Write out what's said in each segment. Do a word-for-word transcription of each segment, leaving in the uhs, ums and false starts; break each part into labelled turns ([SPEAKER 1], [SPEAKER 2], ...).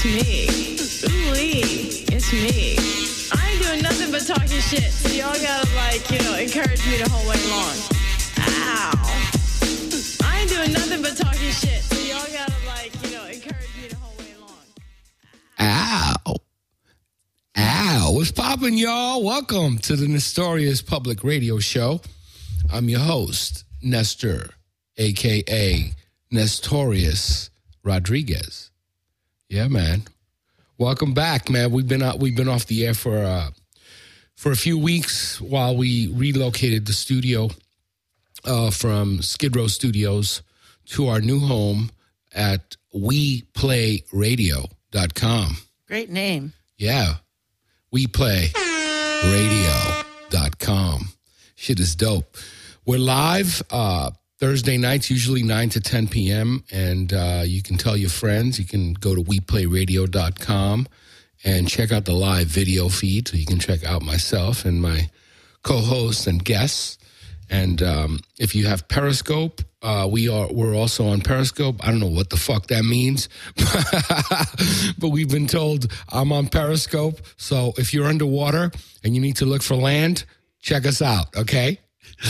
[SPEAKER 1] me. Ooh-wee, it's me. I ain't doing nothing but talking shit, so y'all gotta, like, you know, encourage me the whole way long. Ow. I ain't doing nothing but talking shit, so y'all gotta, like, you know, encourage me the whole way long.
[SPEAKER 2] Ow. Ow. What's poppin', y'all? Welcome to the Nestorius Public Radio Show. I'm your host, Nestor, a k a. Nestorius Rodriguez. Yeah, man. Welcome back, man. We've been out, we've been off the air for uh, for a few weeks while we relocated the studio uh, from Skid Row Studios to our new home at we play radio dot com.
[SPEAKER 3] Great name.
[SPEAKER 2] Yeah. we play radio dot com. Shit is dope. We're live uh, Thursday nights, usually nine to ten p.m., and uh, you can tell your friends. You can go to we play radio dot com and check out the live video feed so you can check out myself and my co-hosts and guests. And um, if you have Periscope, uh, we are, we're also on Periscope. I don't know what the fuck that means, but we've been told I'm on Periscope. So if you're underwater and you need to look for land, check us out, okay?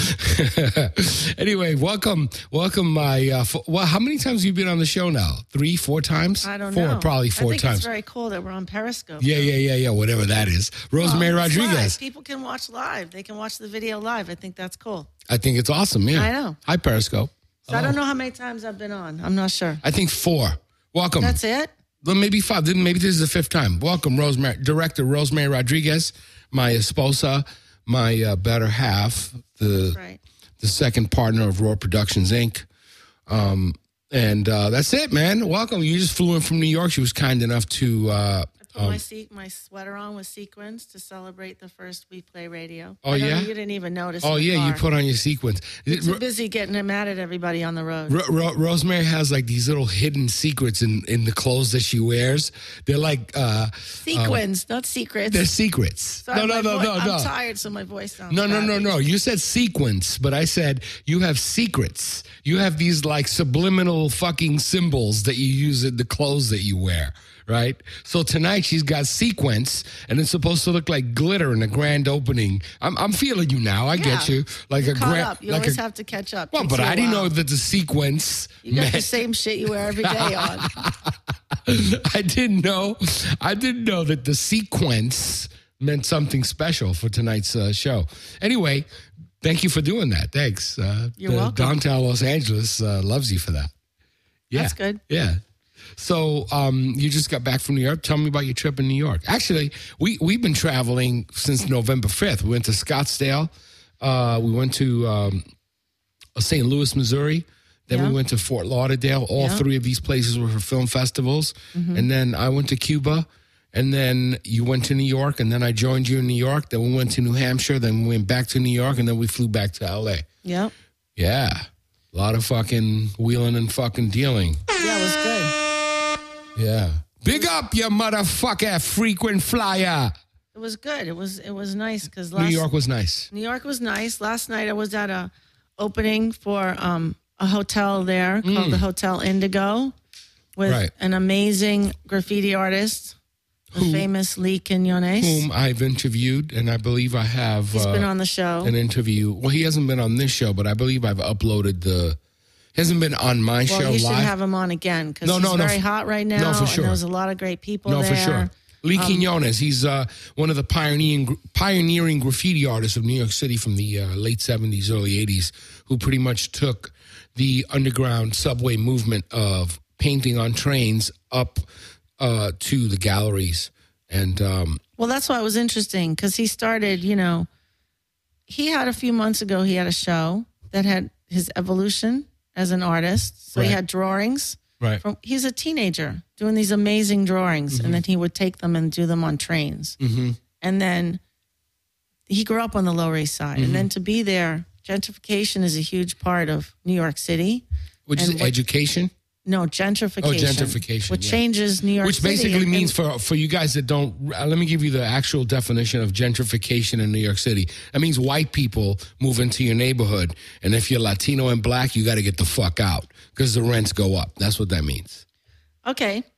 [SPEAKER 2] Anyway, welcome, welcome, my. Uh, f- well, how many times have you been on the show now? Three, four times?
[SPEAKER 3] I don't
[SPEAKER 2] four,
[SPEAKER 3] know.
[SPEAKER 2] Probably four
[SPEAKER 3] I think
[SPEAKER 2] times.
[SPEAKER 3] It's very cool that we're on Periscope.
[SPEAKER 2] Yeah, yeah, yeah, yeah. Whatever that is, Rosemary
[SPEAKER 3] well,
[SPEAKER 2] Rodriguez.
[SPEAKER 3] Live. People can watch live. They can watch the video live. I think that's cool.
[SPEAKER 2] I think it's awesome. Yeah,
[SPEAKER 3] I know.
[SPEAKER 2] Hi, Periscope.
[SPEAKER 3] So I don't know how many times I've been on. I'm not sure.
[SPEAKER 2] I think four. Welcome.
[SPEAKER 3] That's it?
[SPEAKER 2] Well, maybe five. Then maybe this is the fifth time. Welcome, Rosemary, director Rosemary Rodriguez, my esposa, my uh, better half, the
[SPEAKER 3] right.
[SPEAKER 2] the second partner of Raw Productions, Incorporated. Um, and uh, that's it, man. Welcome. You just flew in from New York. She was kind enough to... Uh,
[SPEAKER 3] I put
[SPEAKER 2] um,
[SPEAKER 3] my, se- my sweater on with sequins to celebrate the first We Play Radio.
[SPEAKER 2] Oh,
[SPEAKER 3] I don't,
[SPEAKER 2] yeah?
[SPEAKER 3] You didn't even notice.
[SPEAKER 2] oh,
[SPEAKER 3] in the
[SPEAKER 2] yeah, you
[SPEAKER 3] car.
[SPEAKER 2] put on your sequins.
[SPEAKER 3] I'm too
[SPEAKER 2] Ro-
[SPEAKER 3] busy getting mad at everybody on the road.
[SPEAKER 2] Ro- Ro- Rosemary has like these little hidden secrets in, in the clothes that she wears. They're like... Uh,
[SPEAKER 3] Sequins, um, not secrets.
[SPEAKER 2] They're secrets.
[SPEAKER 3] Sorry,
[SPEAKER 2] no, no,
[SPEAKER 3] my
[SPEAKER 2] no,
[SPEAKER 3] vo-
[SPEAKER 2] no, no.
[SPEAKER 3] I'm tired, so my voice sounds
[SPEAKER 2] No, no,
[SPEAKER 3] bad.
[SPEAKER 2] no, no. You said sequence, but I said you have secrets. You have these like subliminal fucking symbols that you use in the clothes that you wear, right? So tonight she's got sequence, and it's supposed to look like glitter in a grand opening. I'm, I'm feeling you now. I
[SPEAKER 3] Yeah.
[SPEAKER 2] get you. Like
[SPEAKER 3] You're
[SPEAKER 2] a
[SPEAKER 3] caught
[SPEAKER 2] grand.
[SPEAKER 3] up. You
[SPEAKER 2] like
[SPEAKER 3] always
[SPEAKER 2] a,
[SPEAKER 3] have to catch up.
[SPEAKER 2] well,
[SPEAKER 3] Takes
[SPEAKER 2] but
[SPEAKER 3] you a
[SPEAKER 2] I didn't
[SPEAKER 3] while.
[SPEAKER 2] know that the sequence.
[SPEAKER 3] You got the
[SPEAKER 2] meant-
[SPEAKER 3] same shit you wear every day on.
[SPEAKER 2] I didn't know. I didn't know that the sequence meant something special for tonight's uh, show. Anyway, thank you for doing that. Thanks. Uh,
[SPEAKER 3] You're
[SPEAKER 2] the
[SPEAKER 3] welcome.
[SPEAKER 2] Downtown Los Angeles uh, loves you for that. Yeah.
[SPEAKER 3] That's good.
[SPEAKER 2] Yeah. So um, you just got back from New York. Tell me about your trip in New York. Actually, we, we've been traveling since November fifth. We went to Scottsdale. Uh, we went to um, Saint Louis, Missouri. Then
[SPEAKER 3] Yeah.
[SPEAKER 2] we went to Fort Lauderdale. All
[SPEAKER 3] Yeah.
[SPEAKER 2] three of these places were for film festivals.
[SPEAKER 3] Mm-hmm.
[SPEAKER 2] And then I went to Cuba. And then you went to New York. And then I joined you in New York. Then we went to New Hampshire. Then we went back to New York. And then we flew back to L A.
[SPEAKER 3] Yep.
[SPEAKER 2] Yeah. A lot of fucking wheeling and fucking dealing.
[SPEAKER 3] Yeah, it was good.
[SPEAKER 2] Yeah. Big up, you motherfucker frequent flyer.
[SPEAKER 3] It was good. It was it was nice because
[SPEAKER 2] New York was nice.
[SPEAKER 3] New York was nice. Last night I was at a opening for um, a hotel there called the Hotel Indigo with
[SPEAKER 2] Right.
[SPEAKER 3] an amazing graffiti artist, the
[SPEAKER 2] Who-
[SPEAKER 3] famous Lee Quinones.
[SPEAKER 2] Whom I've interviewed, and I believe I have
[SPEAKER 3] He's
[SPEAKER 2] uh,
[SPEAKER 3] been on the show.
[SPEAKER 2] an interview. Well, he hasn't been on this show, but I believe I've uploaded the. He hasn't been on my
[SPEAKER 3] Well,
[SPEAKER 2] show
[SPEAKER 3] you should
[SPEAKER 2] live.
[SPEAKER 3] have him on again because
[SPEAKER 2] No,
[SPEAKER 3] he's
[SPEAKER 2] no, no,
[SPEAKER 3] very
[SPEAKER 2] f-
[SPEAKER 3] hot right now.
[SPEAKER 2] no, for sure.
[SPEAKER 3] And there's a lot of great people
[SPEAKER 2] no,
[SPEAKER 3] there.
[SPEAKER 2] for sure. Lee
[SPEAKER 3] Um,
[SPEAKER 2] Quinones. He's uh, one of the pioneering pioneering graffiti artists of New York City from the uh, late seventies, early eighties, who pretty much took the underground subway movement of painting on trains up uh, to the galleries. And um,
[SPEAKER 3] Well, that's why it was interesting because he started, you know, he had a few months ago, he had a show that had his evolution as an artist. So
[SPEAKER 2] Right.
[SPEAKER 3] he had drawings.
[SPEAKER 2] right,
[SPEAKER 3] From, he's a teenager doing these amazing drawings,
[SPEAKER 2] Mm-hmm.
[SPEAKER 3] and then he would take them and do them on trains.
[SPEAKER 2] hmm
[SPEAKER 3] And then he grew up on the Lower East Side.
[SPEAKER 2] Mm-hmm.
[SPEAKER 3] And then to be there, gentrification is a huge part of New York City.
[SPEAKER 2] which is
[SPEAKER 3] And what-
[SPEAKER 2] education.
[SPEAKER 3] No, gentrification.
[SPEAKER 2] Oh, gentrification,
[SPEAKER 3] Which
[SPEAKER 2] yeah.
[SPEAKER 3] changes New York
[SPEAKER 2] Which
[SPEAKER 3] City.
[SPEAKER 2] basically
[SPEAKER 3] And-
[SPEAKER 2] means
[SPEAKER 3] and-
[SPEAKER 2] for for you guys that don't, uh, let me give you the actual definition of gentrification in New York City. That means white people move into your neighborhood, and if you're Latino and black, you got to get the fuck out because the rents go up. That's what that means.
[SPEAKER 3] Okay.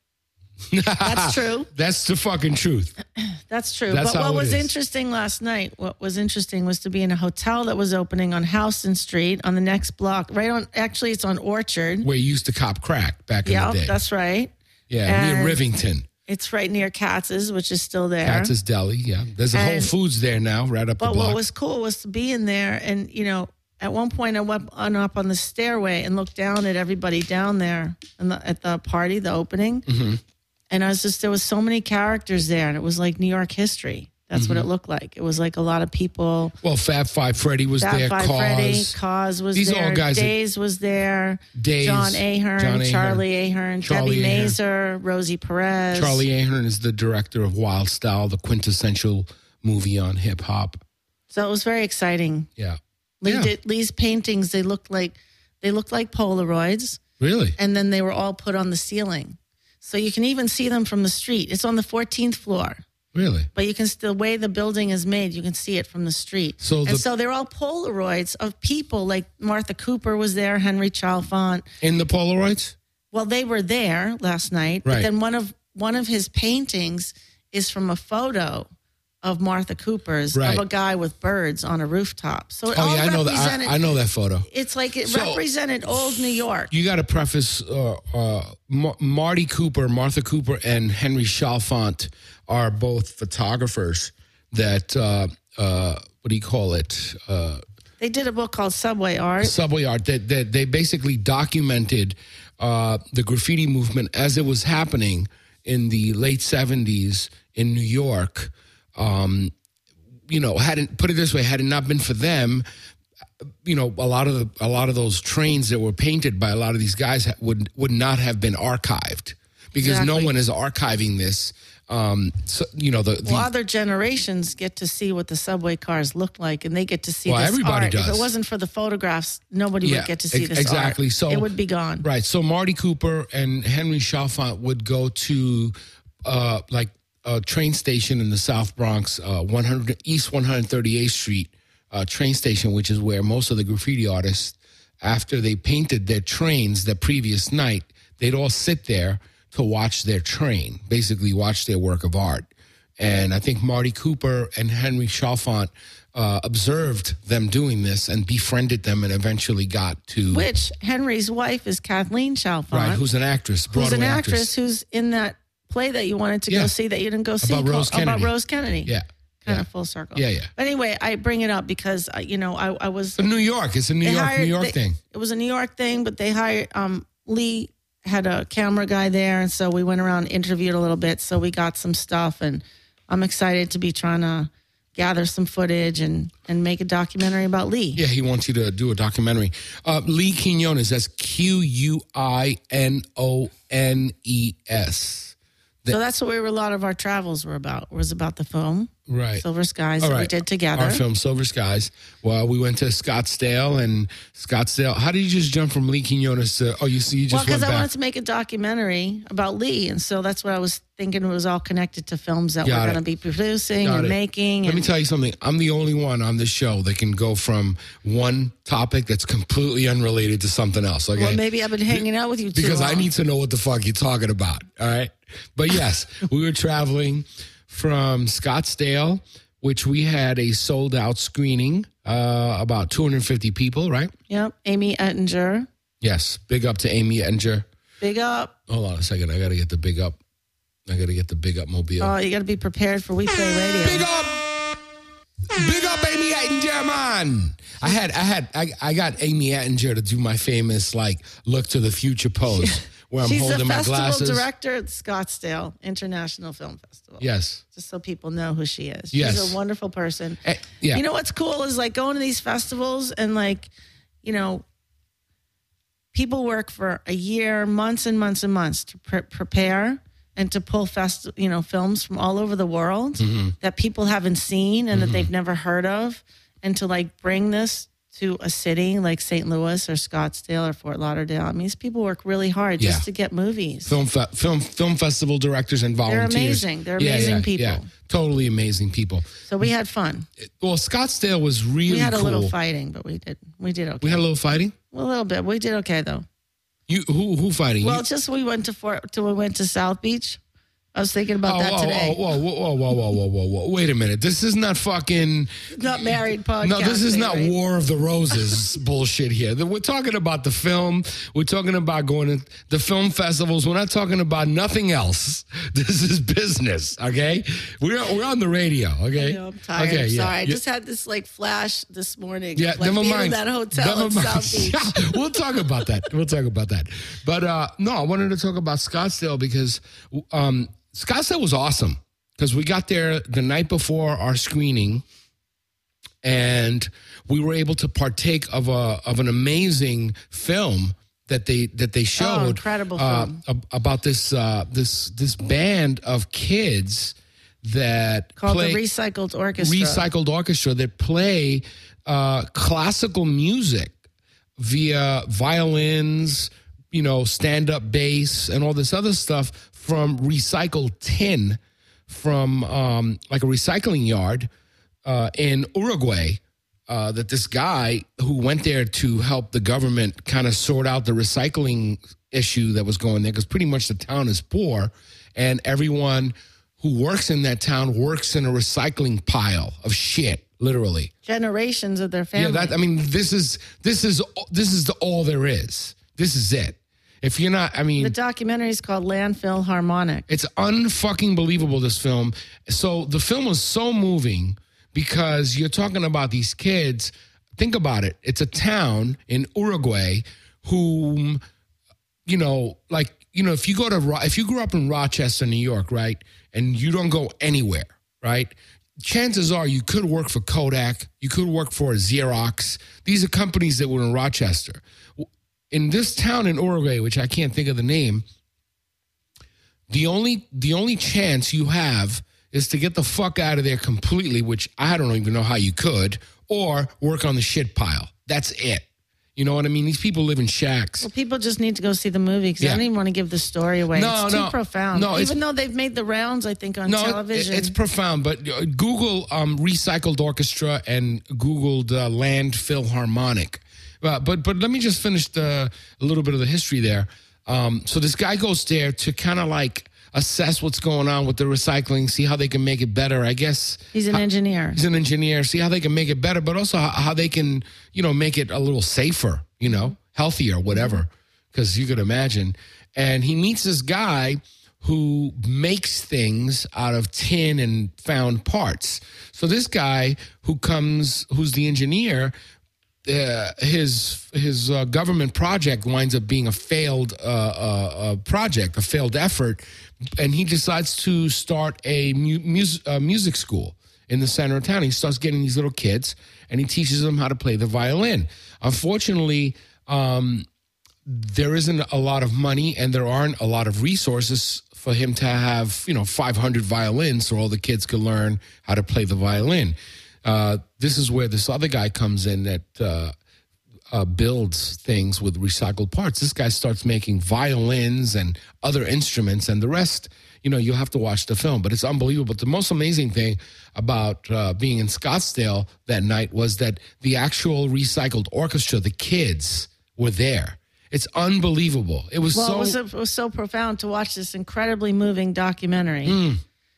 [SPEAKER 3] That's true.
[SPEAKER 2] That's the fucking truth.
[SPEAKER 3] That's true.
[SPEAKER 2] That's
[SPEAKER 3] but
[SPEAKER 2] how
[SPEAKER 3] what
[SPEAKER 2] it
[SPEAKER 3] was
[SPEAKER 2] is.
[SPEAKER 3] interesting last night, what was interesting was to be in a hotel that was opening on Houston Street on the next block, right on, actually, it's on Orchard.
[SPEAKER 2] Where you used to cop crack back in
[SPEAKER 3] Yeah,
[SPEAKER 2] the day.
[SPEAKER 3] that's right.
[SPEAKER 2] Yeah, near
[SPEAKER 3] And
[SPEAKER 2] Rivington.
[SPEAKER 3] It's right near Katz's, which is still there.
[SPEAKER 2] Katz's Deli, yeah. There's a Whole
[SPEAKER 3] And-
[SPEAKER 2] Foods there now, right up the
[SPEAKER 3] But
[SPEAKER 2] block.
[SPEAKER 3] what was cool was to be in there, and you know, at one point I went on up on the stairway and looked down at everybody down there in the, at the party, the opening,
[SPEAKER 2] Mm-hmm.
[SPEAKER 3] and I was just there was so many characters there, and it was like New York history. That's
[SPEAKER 2] Mm-hmm.
[SPEAKER 3] what it looked like. It was like a lot of people.
[SPEAKER 2] Well, Fab Five Freddy was
[SPEAKER 3] Fab
[SPEAKER 2] there.
[SPEAKER 3] Five
[SPEAKER 2] Cause.
[SPEAKER 3] Freddy, Cause was
[SPEAKER 2] These are
[SPEAKER 3] there.
[SPEAKER 2] all guys that-
[SPEAKER 3] Days was there.
[SPEAKER 2] Days,
[SPEAKER 3] John Ahern,
[SPEAKER 2] John Ahern,
[SPEAKER 3] Charlie Ahern,
[SPEAKER 2] Charlie
[SPEAKER 3] Debbie
[SPEAKER 2] Ahern.
[SPEAKER 3] Mazur, Rosie Perez.
[SPEAKER 2] Charlie Ahern is the director of Wild Style, the quintessential movie on hip hop.
[SPEAKER 3] So it was very exciting.
[SPEAKER 2] Yeah.
[SPEAKER 3] Lee
[SPEAKER 2] Yeah.
[SPEAKER 3] did, Lee's paintings. They looked like they looked like Polaroids.
[SPEAKER 2] Really?
[SPEAKER 3] And then they were all put on the ceiling. So you can even see them from the street. It's on the fourteenth floor,
[SPEAKER 2] Really?
[SPEAKER 3] but you can still, the way the building is made, you can see it from the street.
[SPEAKER 2] So
[SPEAKER 3] and
[SPEAKER 2] the-
[SPEAKER 3] so they're all Polaroids of people, like Martha Cooper was there, Henry Chalfant.
[SPEAKER 2] In the Polaroids?
[SPEAKER 3] Well, they were there last night,
[SPEAKER 2] Right.
[SPEAKER 3] but then one of one of his paintings is from a photo of Martha Cooper's
[SPEAKER 2] Right.
[SPEAKER 3] of a guy with birds on a rooftop. So it
[SPEAKER 2] Oh
[SPEAKER 3] all
[SPEAKER 2] yeah, I know that.
[SPEAKER 3] represented-
[SPEAKER 2] I, I know that photo.
[SPEAKER 3] It's like it
[SPEAKER 2] So-
[SPEAKER 3] represented old New York.
[SPEAKER 2] You got to preface uh, uh, Mar- Marty Cooper, Martha Cooper, and Henry Chalfant are both photographers that, uh, uh, what do you call it? Uh,
[SPEAKER 3] They did a book called Subway Art.
[SPEAKER 2] subway art that, that they basically documented uh, the graffiti movement as it was happening in the late seventies in New York. Um, you know, hadn't put it this way, had it not been for them, you know, a lot of the, a lot of those trains that were painted by a lot of these guys ha- would would not have been archived because no
[SPEAKER 3] Exactly.
[SPEAKER 2] one is archiving this. Um, so, you know, the, the
[SPEAKER 3] Well, other generations get to see what the subway cars look like, and they get to see
[SPEAKER 2] Well,
[SPEAKER 3] this
[SPEAKER 2] everybody
[SPEAKER 3] art. If
[SPEAKER 2] does.
[SPEAKER 3] it wasn't for the photographs, nobody
[SPEAKER 2] Yeah,
[SPEAKER 3] would get to see
[SPEAKER 2] ex-
[SPEAKER 3] this
[SPEAKER 2] exactly.
[SPEAKER 3] art.
[SPEAKER 2] So-
[SPEAKER 3] it would be gone.
[SPEAKER 2] Right. So Marty Cooper and Henry Chalfant would go to uh, like a train station in the South Bronx, uh, one hundred East one hundred thirty-eighth Street uh, train station, which is where most of the graffiti artists, after they painted their trains the previous night, they'd all sit there to watch their train, basically watch their work of art. And I think Marty Cooper and Henry Chalfant uh, observed them doing this and befriended them and eventually got to...
[SPEAKER 3] Which Henry's wife is Kathleen Chalfant,
[SPEAKER 2] Right, who's an actress,
[SPEAKER 3] who's
[SPEAKER 2] Broadway
[SPEAKER 3] an actress, who's in that play that you wanted to
[SPEAKER 2] Yeah.
[SPEAKER 3] go see that you didn't go see
[SPEAKER 2] About Rose
[SPEAKER 3] called- about
[SPEAKER 2] Kennedy.
[SPEAKER 3] Rose Kennedy.
[SPEAKER 2] Yeah.
[SPEAKER 3] Kind
[SPEAKER 2] yeah.
[SPEAKER 3] of full circle.
[SPEAKER 2] Yeah, yeah.
[SPEAKER 3] But anyway, I bring it up because uh, you know I, I was
[SPEAKER 2] From New York. It's a New
[SPEAKER 3] they
[SPEAKER 2] York,
[SPEAKER 3] hired-
[SPEAKER 2] New York
[SPEAKER 3] they-
[SPEAKER 2] thing.
[SPEAKER 3] It was a New York thing, but they hired um, Lee had a camera guy there, and so we went around, interviewed a little bit, so we got some stuff, and I'm excited to be trying to gather some footage and and make a documentary about Lee.
[SPEAKER 2] Yeah, he wants you to do a documentary. Uh, Lee Quinones, that's Q U I N O N E S.
[SPEAKER 3] So that's what we were. A lot of our travels were about. Was about the film,
[SPEAKER 2] Right.
[SPEAKER 3] Silver Skies,
[SPEAKER 2] All
[SPEAKER 3] that
[SPEAKER 2] right.
[SPEAKER 3] we did together.
[SPEAKER 2] Our film, Silver Skies. Well, we went to Scottsdale and Scottsdale. How did you just jump from Lee Quinones to, oh, you see, you
[SPEAKER 3] Well,
[SPEAKER 2] just
[SPEAKER 3] because
[SPEAKER 2] went
[SPEAKER 3] I
[SPEAKER 2] back.
[SPEAKER 3] wanted to make a documentary about Lee, and so that's what I was thinking. It was all connected to films that
[SPEAKER 2] Got
[SPEAKER 3] we're
[SPEAKER 2] it.
[SPEAKER 3] going to be producing
[SPEAKER 2] Got
[SPEAKER 3] and
[SPEAKER 2] it.
[SPEAKER 3] making.
[SPEAKER 2] Let
[SPEAKER 3] and,
[SPEAKER 2] me tell you something. I'm the only one on this show that can go from one topic that's completely unrelated to something else. Okay.
[SPEAKER 3] well, maybe I've been hanging out with you too
[SPEAKER 2] because I
[SPEAKER 3] long.
[SPEAKER 2] need to know what the fuck you're talking about. All right. But yes, we were traveling from Scottsdale, which we had a sold out screening, uh, about two hundred fifty people, right?
[SPEAKER 3] Yep, Amy Ettinger.
[SPEAKER 2] Yes. Big up to Amy Ettinger.
[SPEAKER 3] Big up.
[SPEAKER 2] Hold on a second. I got to get the big up. I got to get the big up mobile.
[SPEAKER 3] Oh, you got to be prepared for We Play Radio.
[SPEAKER 2] Big up, big up, Amy Ettinger, man. I had, I had, I, I got Amy Ettinger to do my famous like look to the future pose where I'm
[SPEAKER 3] She's
[SPEAKER 2] holding
[SPEAKER 3] the
[SPEAKER 2] my
[SPEAKER 3] festival
[SPEAKER 2] glasses.
[SPEAKER 3] director at Scottsdale International Film Festival.
[SPEAKER 2] Yes,
[SPEAKER 3] Just so people know who she is.
[SPEAKER 2] Yes.
[SPEAKER 3] She's a wonderful person.
[SPEAKER 2] Eh, yeah.
[SPEAKER 3] You know what's cool is like going to these festivals and like, you know, people work for a year, months and months and months to pre- prepare and to pull fest, you know, films from all over the world
[SPEAKER 2] Mm-hmm.
[SPEAKER 3] that people haven't seen and that they've never heard of, and to like bring this to a city like Saint Louis or Scottsdale or Fort Lauderdale. I mean, these people work really hard
[SPEAKER 2] Yeah.
[SPEAKER 3] just to get movies.
[SPEAKER 2] film, fe- film, film festival directors and volunteers.
[SPEAKER 3] amazing. They're
[SPEAKER 2] Yeah,
[SPEAKER 3] amazing
[SPEAKER 2] yeah,
[SPEAKER 3] people.
[SPEAKER 2] Yeah, totally amazing people.
[SPEAKER 3] So we had fun.
[SPEAKER 2] Well, Scottsdale was really
[SPEAKER 3] We had a
[SPEAKER 2] cool.
[SPEAKER 3] little fighting, but we did we did okay.
[SPEAKER 2] We had a little fighting.
[SPEAKER 3] a little bit. We did okay though.
[SPEAKER 2] You who who fighting?
[SPEAKER 3] Well,
[SPEAKER 2] you?
[SPEAKER 3] just we went to Fort, to we went to South Beach. I was thinking about
[SPEAKER 2] Oh,
[SPEAKER 3] that
[SPEAKER 2] whoa,
[SPEAKER 3] today.
[SPEAKER 2] whoa, whoa, whoa, whoa, whoa, whoa, whoa, whoa! Wait a minute. This is not fucking.
[SPEAKER 3] Not married podcast.
[SPEAKER 2] No, this is not
[SPEAKER 3] right?
[SPEAKER 2] War of the Roses bullshit here. We're talking about the film. We're talking about going to the film festivals. We're not talking about nothing else. This is business, okay? We're we're on the radio, okay?
[SPEAKER 3] I know, I'm tired.
[SPEAKER 2] Okay,
[SPEAKER 3] I'm
[SPEAKER 2] yeah,
[SPEAKER 3] sorry. I
[SPEAKER 2] yeah.
[SPEAKER 3] just had this like flash this morning.
[SPEAKER 2] Yeah,
[SPEAKER 3] of, like,
[SPEAKER 2] never
[SPEAKER 3] being
[SPEAKER 2] mind.
[SPEAKER 3] in that hotel
[SPEAKER 2] Never
[SPEAKER 3] in
[SPEAKER 2] mind.
[SPEAKER 3] South Beach.
[SPEAKER 2] Yeah, we'll talk about that. We'll talk about that. But uh, no, I wanted to talk about Scottsdale because um, Scottsdale was awesome because we got there the night before our screening, and we were able to partake of a of an amazing film that they that they showed.
[SPEAKER 3] Oh, incredible
[SPEAKER 2] uh,
[SPEAKER 3] film.
[SPEAKER 2] ab- about this uh, this this band of kids that
[SPEAKER 3] Called
[SPEAKER 2] play,
[SPEAKER 3] the Recycled Orchestra.
[SPEAKER 2] recycled orchestra that play uh, classical music via violins, you know, stand-up bass, and all this other stuff from recycled tin from um, like a recycling yard uh, in Uruguay. Uh, that this guy who went there to help the government kind of sort out the recycling issue that was going there, because pretty much the town is poor, and everyone who works in that town works in a recycling pile of shit, literally.
[SPEAKER 3] Generations of their family.
[SPEAKER 2] Yeah, that I mean, this is this is this is the, all there is. This is it. If you're not, I mean,
[SPEAKER 3] the documentary is called Landfill Harmonic.
[SPEAKER 2] it's unfucking believable, this film. So the film was so moving because you're talking about these kids. Think about it. It's a town in Uruguay whom, you know, like, you know, if you go to, Ro- if you grew up in Rochester, New York, right, and you don't go anywhere, right, chances are you could work for Kodak, you could work for Xerox. These are companies that were in Rochester. In this town in Uruguay, which I can't think of the name, the only the only chance you have is to get the fuck out of there completely, which I don't even know how you could, or work on the shit pile. That's it. You know what I mean? These people live in shacks.
[SPEAKER 3] Well, people just need to go see the movie because
[SPEAKER 2] Yeah.
[SPEAKER 3] I don't even want to give the story away.
[SPEAKER 2] No,
[SPEAKER 3] it's too
[SPEAKER 2] no.
[SPEAKER 3] profound.
[SPEAKER 2] No, it's-
[SPEAKER 3] even though they've made the rounds, I think, on
[SPEAKER 2] No, it-
[SPEAKER 3] television.
[SPEAKER 2] it's profound, but uh, Google um, Recycled Orchestra and Googled uh, Landfill Harmonic. Uh, but but let me just finish the, a little bit of the history there. Um, so this guy goes there to kind of like assess what's going on with the recycling, see how they can make it better. I guess
[SPEAKER 3] He's an engineer.
[SPEAKER 2] he's an engineer, see how they can make it better, but also how, how they can, you know, make it a little safer, you know, healthier, whatever, because you could imagine. And he meets this guy who makes things out of tin and found parts. So this guy who comes, who's the engineer, uh, his his uh, government project winds up being a failed uh, uh, uh, project, a failed effort, and he decides to start a mu- mus- uh, music school in the center of town. He starts getting these little kids, and he teaches them how to play the violin. Unfortunately, um, there isn't a lot of money, and there aren't a lot of resources for him to have, you know, five hundred violins so all the kids could learn how to play the violin. Uh, this is where this other guy comes in that uh, uh, builds things with recycled parts. This guy starts making violins and other instruments, and the rest, you know, you'll have to watch the film. But it's unbelievable. The most amazing thing about uh, being in Scottsdale that night was that the actual recycled orchestra, the kids, were there. It's unbelievable. It was
[SPEAKER 3] Well,
[SPEAKER 2] so...
[SPEAKER 3] it, was, it was so profound to watch this incredibly moving documentary.
[SPEAKER 2] Mm.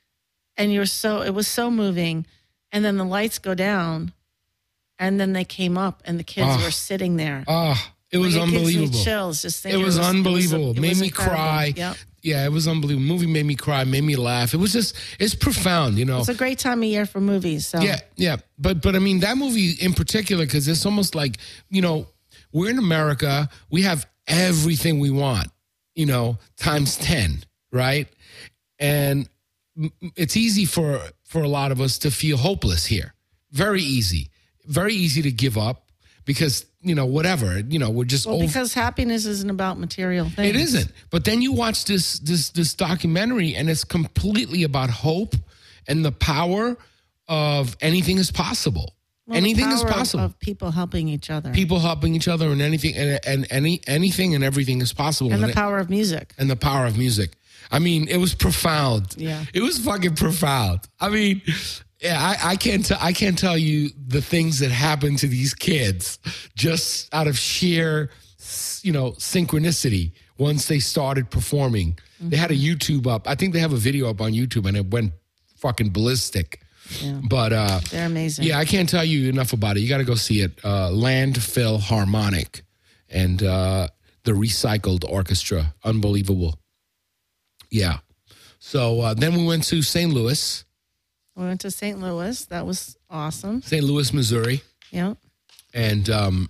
[SPEAKER 3] And you're so, it was so moving. And then the lights go down, and then they came up, and the kids
[SPEAKER 2] Ah.
[SPEAKER 3] were sitting there.
[SPEAKER 2] Ah, it was
[SPEAKER 3] Like, it gives me
[SPEAKER 2] unbelievable.
[SPEAKER 3] chills just
[SPEAKER 2] It
[SPEAKER 3] thinking.
[SPEAKER 2] was, unbelievable.
[SPEAKER 3] It was,
[SPEAKER 2] made
[SPEAKER 3] was
[SPEAKER 2] me
[SPEAKER 3] incredible.
[SPEAKER 2] cry.
[SPEAKER 3] Yep.
[SPEAKER 2] Yeah, it was unbelievable. Movie made me cry, made me laugh. It was just, it's profound, you know.
[SPEAKER 3] It's a great time of year for movies. So
[SPEAKER 2] Yeah, yeah. But but I mean that movie in particular, because it's almost like, you know, we're in America, we have everything we want, you know, times ten, right? And m- it's easy for for a lot of us to feel hopeless here. Very easy. Very easy to give up because, you know, whatever, you know, we're just
[SPEAKER 3] well,
[SPEAKER 2] over-
[SPEAKER 3] because happiness isn't about material things.
[SPEAKER 2] It isn't. But then you watch this this this documentary, and it's completely about hope and the power of anything is possible.
[SPEAKER 3] Well, the
[SPEAKER 2] anything is
[SPEAKER 3] power of-
[SPEAKER 2] possible.
[SPEAKER 3] Of people helping each other.
[SPEAKER 2] People helping each other, and anything and, and any anything and everything is possible.
[SPEAKER 3] and the
[SPEAKER 2] it-
[SPEAKER 3] power of music.
[SPEAKER 2] and the power of music. I mean, it was profound.
[SPEAKER 3] Yeah.
[SPEAKER 2] It was fucking profound. I mean, yeah, I, I can't t- I can't tell you the things that happen to these kids just out of sheer you know, synchronicity once they started performing. Mm-hmm. They had a YouTube up. I think they have a video up on YouTube, and it went fucking ballistic.
[SPEAKER 3] Yeah.
[SPEAKER 2] But uh,
[SPEAKER 3] they're amazing.
[SPEAKER 2] Yeah, I can't tell you enough about it. You got to go see it. Uh, Landfill Harmonic and uh, the Recycled Orchestra. Unbelievable. Yeah. So uh, then we went to Saint Louis.
[SPEAKER 3] We went to Saint Louis. That was awesome.
[SPEAKER 2] Saint Louis, Missouri.
[SPEAKER 3] Yeah.
[SPEAKER 2] And um,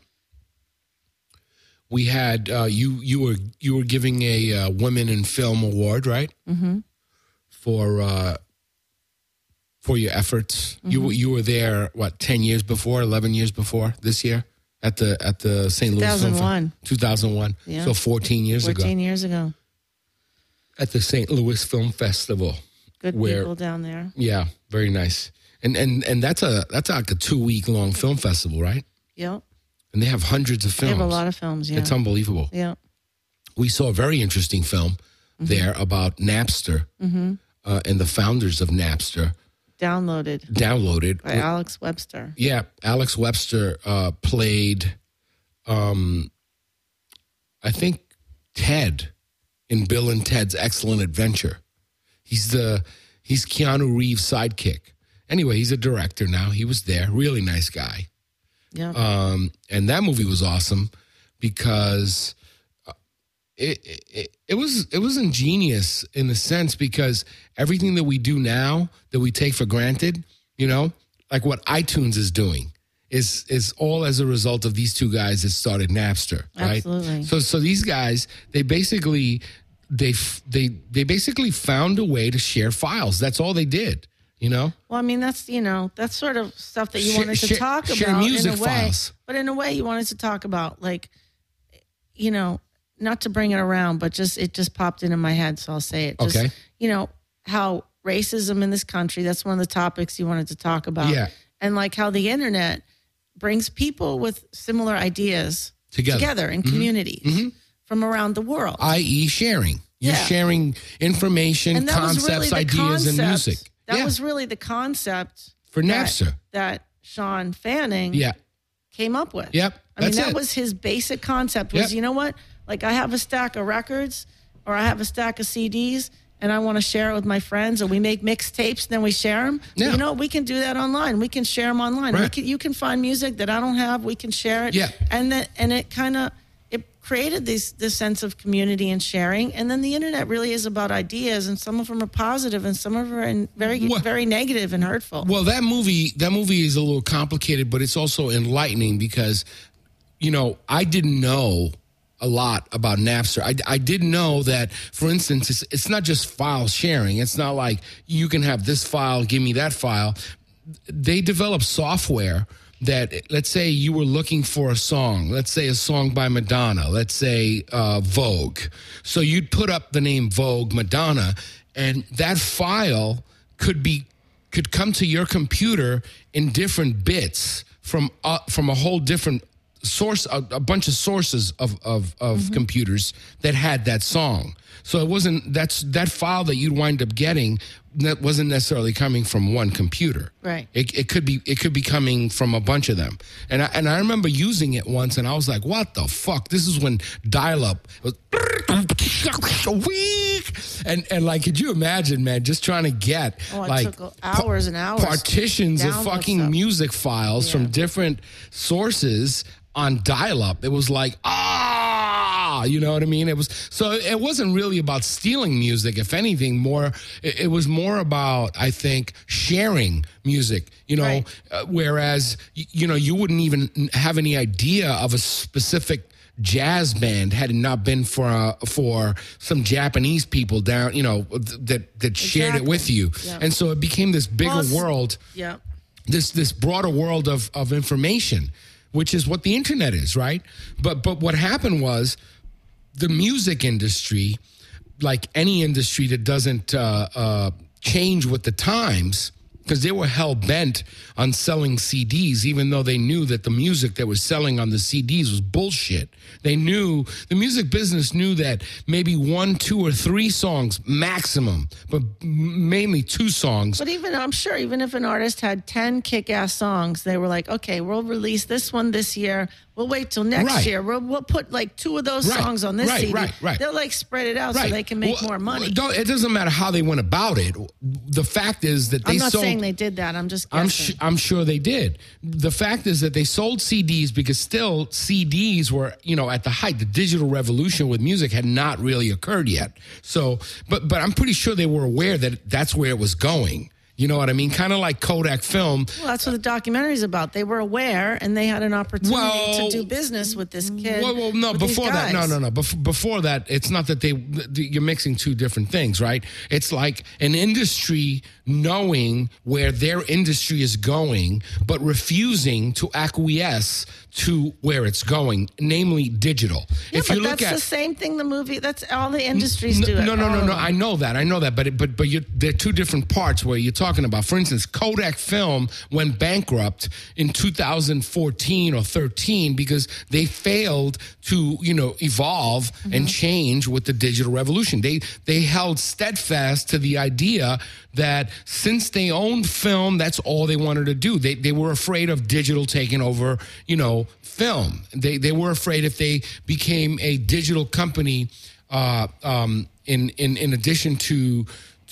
[SPEAKER 2] we had uh, you. You were you were giving a uh, Women in Film Award, right?
[SPEAKER 3] Mm-hmm.
[SPEAKER 2] For uh, for your efforts. Mm-hmm. You you were there what ten years before, eleven years before this year at the at the Saint Louis Film Festival. two thousand one
[SPEAKER 3] Yeah.
[SPEAKER 2] So fourteen years
[SPEAKER 3] fourteen
[SPEAKER 2] ago.
[SPEAKER 3] fourteen years ago.
[SPEAKER 2] At the Saint Louis Film Festival.
[SPEAKER 3] Good
[SPEAKER 2] where,
[SPEAKER 3] people down there.
[SPEAKER 2] Yeah, very nice. And and and that's a that's like a two week long film festival, right?
[SPEAKER 3] Yep.
[SPEAKER 2] And they have hundreds of films.
[SPEAKER 3] They have a lot of films, yeah.
[SPEAKER 2] It's unbelievable.
[SPEAKER 3] Yeah.
[SPEAKER 2] We saw a very interesting film mm-hmm. there about Napster
[SPEAKER 3] mm-hmm.
[SPEAKER 2] uh, and the founders of Napster.
[SPEAKER 3] Downloaded.
[SPEAKER 2] Downloaded.
[SPEAKER 3] By with, Alex Webster.
[SPEAKER 2] Yeah. Alex Webster uh, played, um, I think, Ted in Bill and Ted's Excellent Adventure. He's the he's Keanu Reeves' sidekick. Anyway, he's a director now. He was there. Really nice guy.
[SPEAKER 3] Yeah.
[SPEAKER 2] Um, and that movie was awesome because it, it it was it was ingenious in a sense because everything that we do now that we take for granted, you know, like what iTunes is doing, is is all as a result of these two guys that started Napster, right?
[SPEAKER 3] Absolutely.
[SPEAKER 2] So so these guys, they basically they they they basically found a way to share files. That's all they did. You know?
[SPEAKER 3] Well, I mean, that's, you know, that's sort of stuff that you
[SPEAKER 2] share,
[SPEAKER 3] wanted to
[SPEAKER 2] share,
[SPEAKER 3] talk about
[SPEAKER 2] share music
[SPEAKER 3] in a way.
[SPEAKER 2] Files.
[SPEAKER 3] But in a way, you wanted to talk about, like, you know, not to bring it around, but just, it just popped into my head, so I'll say it. Just,
[SPEAKER 2] okay.
[SPEAKER 3] You know, how racism in this country, that's one of the topics you wanted to talk about.
[SPEAKER 2] Yeah.
[SPEAKER 3] And, like, how the internet brings people with similar ideas
[SPEAKER 2] together,
[SPEAKER 3] together in
[SPEAKER 2] mm-hmm.
[SPEAKER 3] communities
[SPEAKER 2] mm-hmm.
[SPEAKER 3] from around the world.
[SPEAKER 2] that is sharing. You're
[SPEAKER 3] yeah.
[SPEAKER 2] sharing information, concepts,
[SPEAKER 3] really
[SPEAKER 2] ideas,
[SPEAKER 3] concept.
[SPEAKER 2] and music.
[SPEAKER 3] That
[SPEAKER 2] yeah.
[SPEAKER 3] was really the concept
[SPEAKER 2] for Napster
[SPEAKER 3] that, that Sean Fanning
[SPEAKER 2] yeah.
[SPEAKER 3] came up with.
[SPEAKER 2] Yep.
[SPEAKER 3] I mean, that
[SPEAKER 2] it.
[SPEAKER 3] was his basic concept was,
[SPEAKER 2] yep.
[SPEAKER 3] you know what? Like, I have a stack of records or I have a stack of C Ds and I want to share it with my friends, or we make mixtapes, then we share them.
[SPEAKER 2] Yeah.
[SPEAKER 3] You know, we can do that online. We can share them online.
[SPEAKER 2] Right.
[SPEAKER 3] We can, you can find music that I don't have. We can share it.
[SPEAKER 2] Yeah.
[SPEAKER 3] And that, and it kind of, it created this this sense of community and sharing. And then the internet really is about ideas, and some of them are positive and some of them are very,
[SPEAKER 2] well,
[SPEAKER 3] very negative and hurtful.
[SPEAKER 2] Well, that movie, that movie is a little complicated, but it's also enlightening because, you know, I didn't know a lot about Napster. I, I didn't know that, for instance, it's, it's not just file sharing. It's not like you can have this file, give me that file. They develop software that, let's say you were looking for a song, let's say a song by Madonna, let's say uh, Vogue. So you'd put up the name Vogue Madonna, and that file could be could come to your computer in different bits from uh, from a whole different source, a, a bunch of sources of of, of mm-hmm. computers that had that song. So it wasn't that's that file that you'd wind up getting that wasn't necessarily coming from one computer.
[SPEAKER 3] Right.
[SPEAKER 2] It, it could be it could be coming from a bunch of them. And I, and I remember using it once, and I was like, "What the fuck?" This is when dial-up was. And and like, could you imagine, man, just trying to get
[SPEAKER 3] oh, it
[SPEAKER 2] like
[SPEAKER 3] took hours and hours
[SPEAKER 2] partitions of fucking
[SPEAKER 3] stuff.
[SPEAKER 2] music files yeah. from different sources on dial-up. It was like, ah, you know what I mean? It was so it wasn't really about stealing music. If anything, more it, it was more about, I think, sharing music. You know,
[SPEAKER 3] right.
[SPEAKER 2] uh, whereas you know you wouldn't even have any idea of a specific jazz band had it not been for uh, for some Japanese people down, you know, that that shared
[SPEAKER 3] exactly.
[SPEAKER 2] it with you,
[SPEAKER 3] yeah.
[SPEAKER 2] and so it became this bigger
[SPEAKER 3] well,
[SPEAKER 2] world.
[SPEAKER 3] Yeah,
[SPEAKER 2] this this broader world of of information, which is what the internet is, right? But but what happened was the music industry, like any industry that doesn't uh, uh, change with the times, because they were hell bent on selling C Ds, even though they knew that the music that was selling on the C Ds was bullshit. They knew, the music business knew that maybe one, two, or three songs maximum, but mainly two songs.
[SPEAKER 3] But even, I'm sure, even if an artist had ten kick-ass songs, they were like, okay, we'll release this one this year. we'll wait till next
[SPEAKER 2] Right.
[SPEAKER 3] year. We'll, we'll put like two of those
[SPEAKER 2] Right.
[SPEAKER 3] songs on this
[SPEAKER 2] Right,
[SPEAKER 3] C D.
[SPEAKER 2] right, right.
[SPEAKER 3] They'll like spread it out so
[SPEAKER 2] Right.
[SPEAKER 3] they can make
[SPEAKER 2] Well,
[SPEAKER 3] more money.
[SPEAKER 2] Don't, it doesn't matter how they went about it. The fact is that they
[SPEAKER 3] I'm not
[SPEAKER 2] sold.
[SPEAKER 3] saying they did that. I'm just guessing.
[SPEAKER 2] I'm sh- I'm sure they did. The fact is that they sold C Ds because still C Ds were, you know, at the height. The digital revolution with music had not really occurred yet. So, but but I'm pretty sure they were aware that that's where it was going. You know what I mean? Kind of like Kodak Film.
[SPEAKER 3] Well, that's what the documentary is about. They were aware and they had an opportunity
[SPEAKER 2] Well,
[SPEAKER 3] to do business with this kid.
[SPEAKER 2] Well, well no,
[SPEAKER 3] with these
[SPEAKER 2] before that, no,
[SPEAKER 3] guys.
[SPEAKER 2] no, no. Bef- before that, it's not that they, you're mixing two different things, right? It's like an industry knowing where their industry is going, but refusing to acquiesce to where it's going, namely digital.
[SPEAKER 3] Yeah,
[SPEAKER 2] if
[SPEAKER 3] but
[SPEAKER 2] you look
[SPEAKER 3] that's
[SPEAKER 2] at
[SPEAKER 3] the same thing the movie, that's all the industries
[SPEAKER 2] no,
[SPEAKER 3] do it.
[SPEAKER 2] No, no,
[SPEAKER 3] all
[SPEAKER 2] no,
[SPEAKER 3] of
[SPEAKER 2] no.
[SPEAKER 3] them.
[SPEAKER 2] I know that. I know that. But it, but but you, there are two different parts where you're talking about. For instance, Kodak Film went bankrupt in two thousand fourteen or thirteen because they failed to, you know, evolve
[SPEAKER 3] Mm-hmm.
[SPEAKER 2] and change with the digital revolution. They they held steadfast to the idea that since they owned film, that's all they wanted to do. They they were afraid of digital taking over, you know, film. They they were afraid if they became a digital company, uh, um, in in in addition to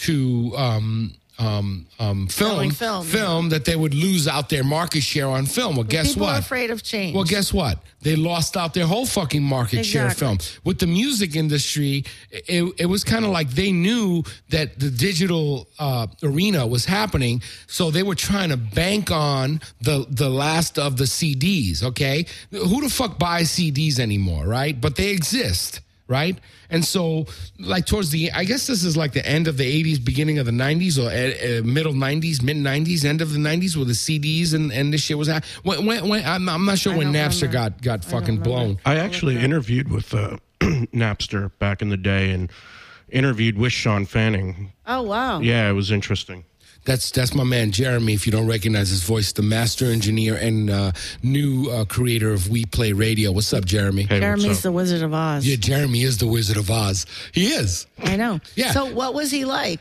[SPEAKER 2] to um, um, um, film,
[SPEAKER 3] Selling film,
[SPEAKER 2] film that they would lose out their market share on film. Well, guess
[SPEAKER 3] People
[SPEAKER 2] what?
[SPEAKER 3] are afraid of change.
[SPEAKER 2] Well, guess what? They lost out their whole fucking market share of
[SPEAKER 3] Exactly.
[SPEAKER 2] film. With the music industry, it, it was kind of like they knew that the digital uh, arena was happening, so they were trying to bank on the the last of the C Ds, okay? Who the fuck buys C Ds anymore, right? But they exist. Right? And so, like, towards the, I guess this is like the end of the eighties, beginning of the nineties, or uh, uh, middle nineties, mid nineties, end of the nineties, where the C Ds and, and this shit was happening. When, when, when, I'm, I'm not sure
[SPEAKER 3] I
[SPEAKER 2] when
[SPEAKER 3] don't
[SPEAKER 2] Napster
[SPEAKER 3] remember.
[SPEAKER 2] got, got
[SPEAKER 3] I don't
[SPEAKER 2] fucking
[SPEAKER 3] remember.
[SPEAKER 2] blown.
[SPEAKER 4] I actually interviewed with uh, Napster back in the day and interviewed with Sean Fanning.
[SPEAKER 3] Oh, wow.
[SPEAKER 4] Yeah, it was interesting.
[SPEAKER 2] That's that's my man Jeremy. If you don't recognize his voice, the master engineer and uh, new uh, creator of We Play Radio. What's up, Jeremy?
[SPEAKER 4] Hey, what's
[SPEAKER 3] Jeremy's
[SPEAKER 4] up?
[SPEAKER 3] the Wizard of Oz.
[SPEAKER 2] Yeah, Jeremy is the Wizard of Oz. He is.
[SPEAKER 3] I know.
[SPEAKER 2] Yeah.
[SPEAKER 3] So what was he like?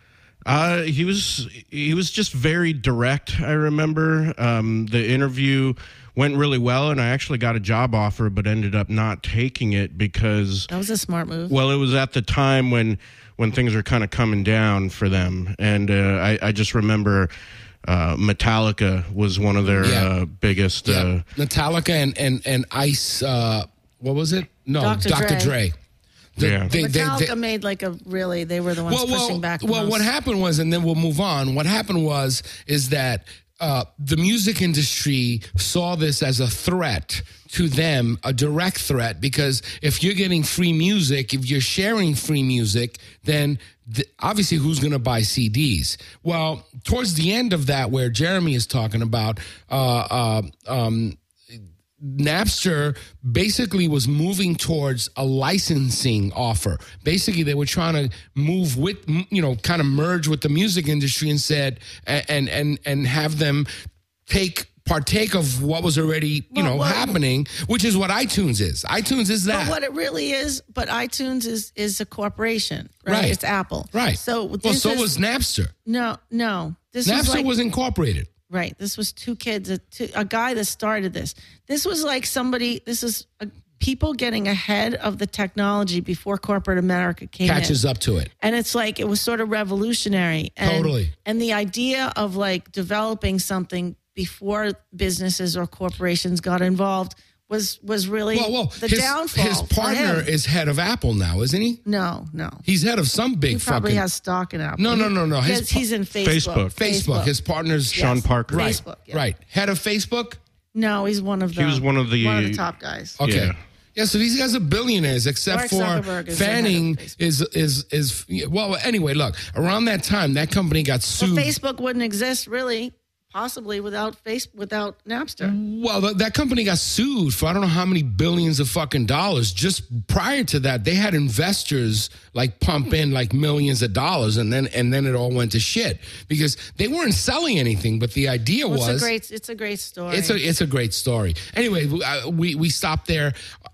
[SPEAKER 4] Uh, he was he was just very direct. I remember um, the interview went really well, and I actually got a job offer, but ended up not taking it because,
[SPEAKER 3] That was a smart move.
[SPEAKER 4] well, it was at the time when when things were kind of coming down for them, and uh, I, I just remember uh, Metallica was one of their
[SPEAKER 2] Yeah.
[SPEAKER 4] uh, biggest.
[SPEAKER 2] Yeah.
[SPEAKER 4] Uh,
[SPEAKER 2] Metallica and and and Ice. Uh, what was it? No,
[SPEAKER 3] Doctor
[SPEAKER 2] Doctor
[SPEAKER 3] Dre.
[SPEAKER 2] Dre. The-
[SPEAKER 4] Yeah.
[SPEAKER 2] they- they-
[SPEAKER 3] Metallica
[SPEAKER 2] they-
[SPEAKER 3] made like a really, they were the ones
[SPEAKER 2] well,
[SPEAKER 3] pushing
[SPEAKER 2] well,
[SPEAKER 3] back the
[SPEAKER 2] well,
[SPEAKER 3] most.
[SPEAKER 2] what happened was, and then we'll move on. What happened was, is that uh, the music industry saw this as a threat to them, a direct threat, because if you're getting free music, if you're sharing free music, then th- obviously who's going to buy C Ds? Well, towards the end of that, where Jeremy is talking about, uh, uh, um, Napster basically was moving towards a licensing offer. Basically, they were trying to move with, you know, kind of merge with the music industry and said, and and and have them take partake of what was already, you
[SPEAKER 3] Well,
[SPEAKER 2] know,
[SPEAKER 3] well-
[SPEAKER 2] happening, which is what iTunes is. iTunes is that.
[SPEAKER 3] But what it really is, but iTunes is is a corporation, right?
[SPEAKER 2] Right.
[SPEAKER 3] It's Apple,
[SPEAKER 2] Right.
[SPEAKER 3] So
[SPEAKER 2] well,
[SPEAKER 3] this
[SPEAKER 2] so
[SPEAKER 3] is,
[SPEAKER 2] was Napster.
[SPEAKER 3] no, no. This was
[SPEAKER 2] Napster
[SPEAKER 3] like,
[SPEAKER 2] was incorporated.
[SPEAKER 3] right. This was two kids, a, two, a guy that started this. This was like somebody. This is a, people getting ahead of the technology before corporate America came in.
[SPEAKER 2] Catches up to it.
[SPEAKER 3] And it's like it was sort of revolutionary. And,
[SPEAKER 2] Totally.
[SPEAKER 3] And the idea of like developing something before businesses or corporations got involved was was really
[SPEAKER 2] Well, well,
[SPEAKER 3] the
[SPEAKER 2] his,
[SPEAKER 3] downfall.
[SPEAKER 2] his
[SPEAKER 3] for
[SPEAKER 2] partner
[SPEAKER 3] him.
[SPEAKER 2] is head of Apple now, isn't he?
[SPEAKER 3] no, no.
[SPEAKER 2] He's head of some big
[SPEAKER 3] He probably
[SPEAKER 2] fucking
[SPEAKER 3] has stock in Apple.
[SPEAKER 2] No, no, no, no.
[SPEAKER 3] He
[SPEAKER 2] His
[SPEAKER 3] has- he's in Facebook.
[SPEAKER 4] Facebook.
[SPEAKER 2] Facebook. His partner's
[SPEAKER 4] Sean Parker.
[SPEAKER 2] Right,
[SPEAKER 3] Facebook, yeah.
[SPEAKER 2] right. Head of Facebook.
[SPEAKER 3] No, he's one of the.
[SPEAKER 4] He was one of the-
[SPEAKER 3] one of the top guys.
[SPEAKER 2] Okay.
[SPEAKER 4] Yeah.
[SPEAKER 2] Yeah. So these guys are billionaires, except
[SPEAKER 3] Mark
[SPEAKER 2] for
[SPEAKER 3] Zuckerberg is the head of
[SPEAKER 2] Fanning
[SPEAKER 3] Facebook.
[SPEAKER 2] is is is well. Anyway, look. Around that time, that company got
[SPEAKER 3] But
[SPEAKER 2] sued.
[SPEAKER 3] Facebook wouldn't exist really, possibly without face without Napster.
[SPEAKER 2] Well, th- that company got sued for I don't know how many billions of fucking dollars. Just prior to that, they had investors like pump in like millions of dollars, and then and then it all went to shit because they weren't selling anything. But the idea
[SPEAKER 3] Well,
[SPEAKER 2] was
[SPEAKER 3] it's a great. It's a great story.
[SPEAKER 2] It's a it's a great story. Anyway, uh, we we stopped there.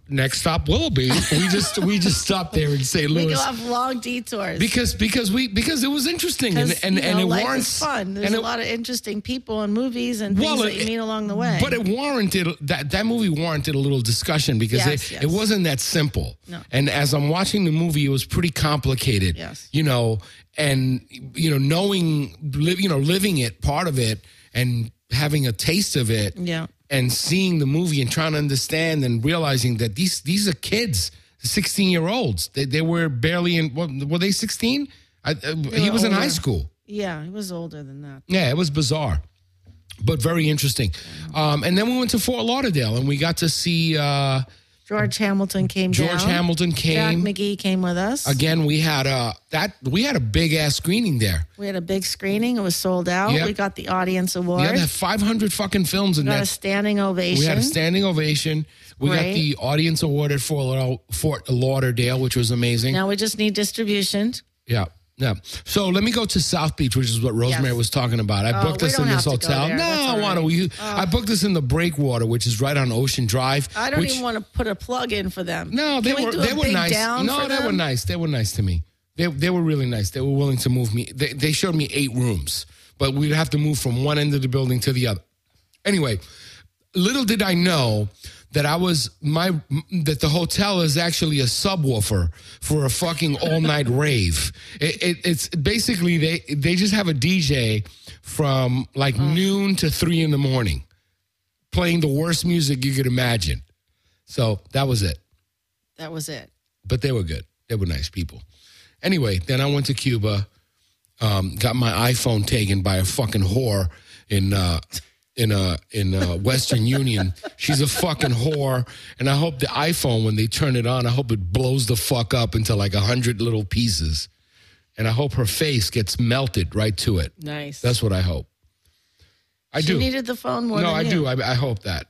[SPEAKER 2] next stop Willoughby. We just we just stopped there in Saint
[SPEAKER 3] We
[SPEAKER 2] Louis
[SPEAKER 3] go off long detours.
[SPEAKER 2] because because we because it was interesting and
[SPEAKER 3] 'Cause,
[SPEAKER 2] and,
[SPEAKER 3] you know,
[SPEAKER 2] and it
[SPEAKER 3] life
[SPEAKER 2] warrants
[SPEAKER 3] is fun. There's
[SPEAKER 2] and
[SPEAKER 3] a
[SPEAKER 2] it-
[SPEAKER 3] lot of interesting people and movies and things
[SPEAKER 2] Well,
[SPEAKER 3] that you
[SPEAKER 2] it-
[SPEAKER 3] meet along the way.
[SPEAKER 2] But it warranted that that movie warranted a little discussion because
[SPEAKER 3] Yes,
[SPEAKER 2] it,
[SPEAKER 3] yes.
[SPEAKER 2] it wasn't that simple.
[SPEAKER 3] No.
[SPEAKER 2] And as I'm watching the movie, it was pretty complicated.
[SPEAKER 3] Yes.
[SPEAKER 2] You know, and you know, knowing, li- you know, living it, part of it, and having a taste of it,
[SPEAKER 3] Yeah.
[SPEAKER 2] and seeing the movie and trying to understand and realizing that these these are kids, sixteen year olds. They they were barely in. What, were they sixteen? I, uh, he
[SPEAKER 3] were
[SPEAKER 2] was in high
[SPEAKER 3] older.
[SPEAKER 2] school.
[SPEAKER 3] Yeah, he was older than that.
[SPEAKER 2] Yeah, it was bizarre, but very interesting. Um, and then we went to Fort Lauderdale and we got to see uh,
[SPEAKER 3] George Hamilton came
[SPEAKER 2] George
[SPEAKER 3] down.
[SPEAKER 2] Hamilton
[SPEAKER 3] Jack
[SPEAKER 2] came.
[SPEAKER 3] McGee came with us.
[SPEAKER 2] Again, we had a that we had a big ass screening there.
[SPEAKER 3] We had a big screening. It was sold out.
[SPEAKER 2] Yeah.
[SPEAKER 3] We got the audience award.
[SPEAKER 2] We had five hundred fucking films in
[SPEAKER 3] got a
[SPEAKER 2] that.
[SPEAKER 3] standing ovation.
[SPEAKER 2] We had a standing ovation. We got
[SPEAKER 3] Great.
[SPEAKER 2] the audience award at Fort Fort Lauderdale, which was amazing.
[SPEAKER 3] Now we just need distribution.
[SPEAKER 2] Yeah. Yeah. So let me go to South Beach, which is what Rosemary
[SPEAKER 3] Yes.
[SPEAKER 2] was talking about. I
[SPEAKER 3] Oh,
[SPEAKER 2] booked
[SPEAKER 3] we
[SPEAKER 2] this
[SPEAKER 3] don't
[SPEAKER 2] in this
[SPEAKER 3] have to go
[SPEAKER 2] hotel.
[SPEAKER 3] there.
[SPEAKER 2] No,
[SPEAKER 3] That's all
[SPEAKER 2] I want to.
[SPEAKER 3] right.
[SPEAKER 2] We, I booked this in the Breakwater, which is right on Ocean Drive.
[SPEAKER 3] I don't
[SPEAKER 2] which,
[SPEAKER 3] even want to put a plug in for them.
[SPEAKER 2] No, they
[SPEAKER 3] Can we
[SPEAKER 2] were
[SPEAKER 3] do a
[SPEAKER 2] they were
[SPEAKER 3] big
[SPEAKER 2] nice.
[SPEAKER 3] down
[SPEAKER 2] No,
[SPEAKER 3] for
[SPEAKER 2] they
[SPEAKER 3] them?
[SPEAKER 2] were nice. They were nice to me. They they were really nice. They were willing to move me. They they showed me eight rooms, but we'd have to move from one end of the building to the other. Anyway, little did I know that I was my that the hotel is actually a subwoofer for a fucking all night rave. It, it, it's basically they they just have a D J from like noon to three in the morning, playing the worst music you could imagine. So that was it.
[SPEAKER 3] That was it.
[SPEAKER 2] But they were good. They were nice people. Anyway, then I went to Cuba, um, got my iPhone taken by a fucking whore in uh, in uh, in uh, Western Union. She's a fucking whore, and I hope the iPhone, when they turn it on, I hope it blows the fuck up into like a hundred little pieces, and I hope her face gets melted right to it.
[SPEAKER 3] Nice.
[SPEAKER 2] That's what I hope. I
[SPEAKER 3] she
[SPEAKER 2] do.
[SPEAKER 3] needed the phone more
[SPEAKER 2] no,
[SPEAKER 3] than
[SPEAKER 2] I
[SPEAKER 3] you.
[SPEAKER 2] do. I, I hope that.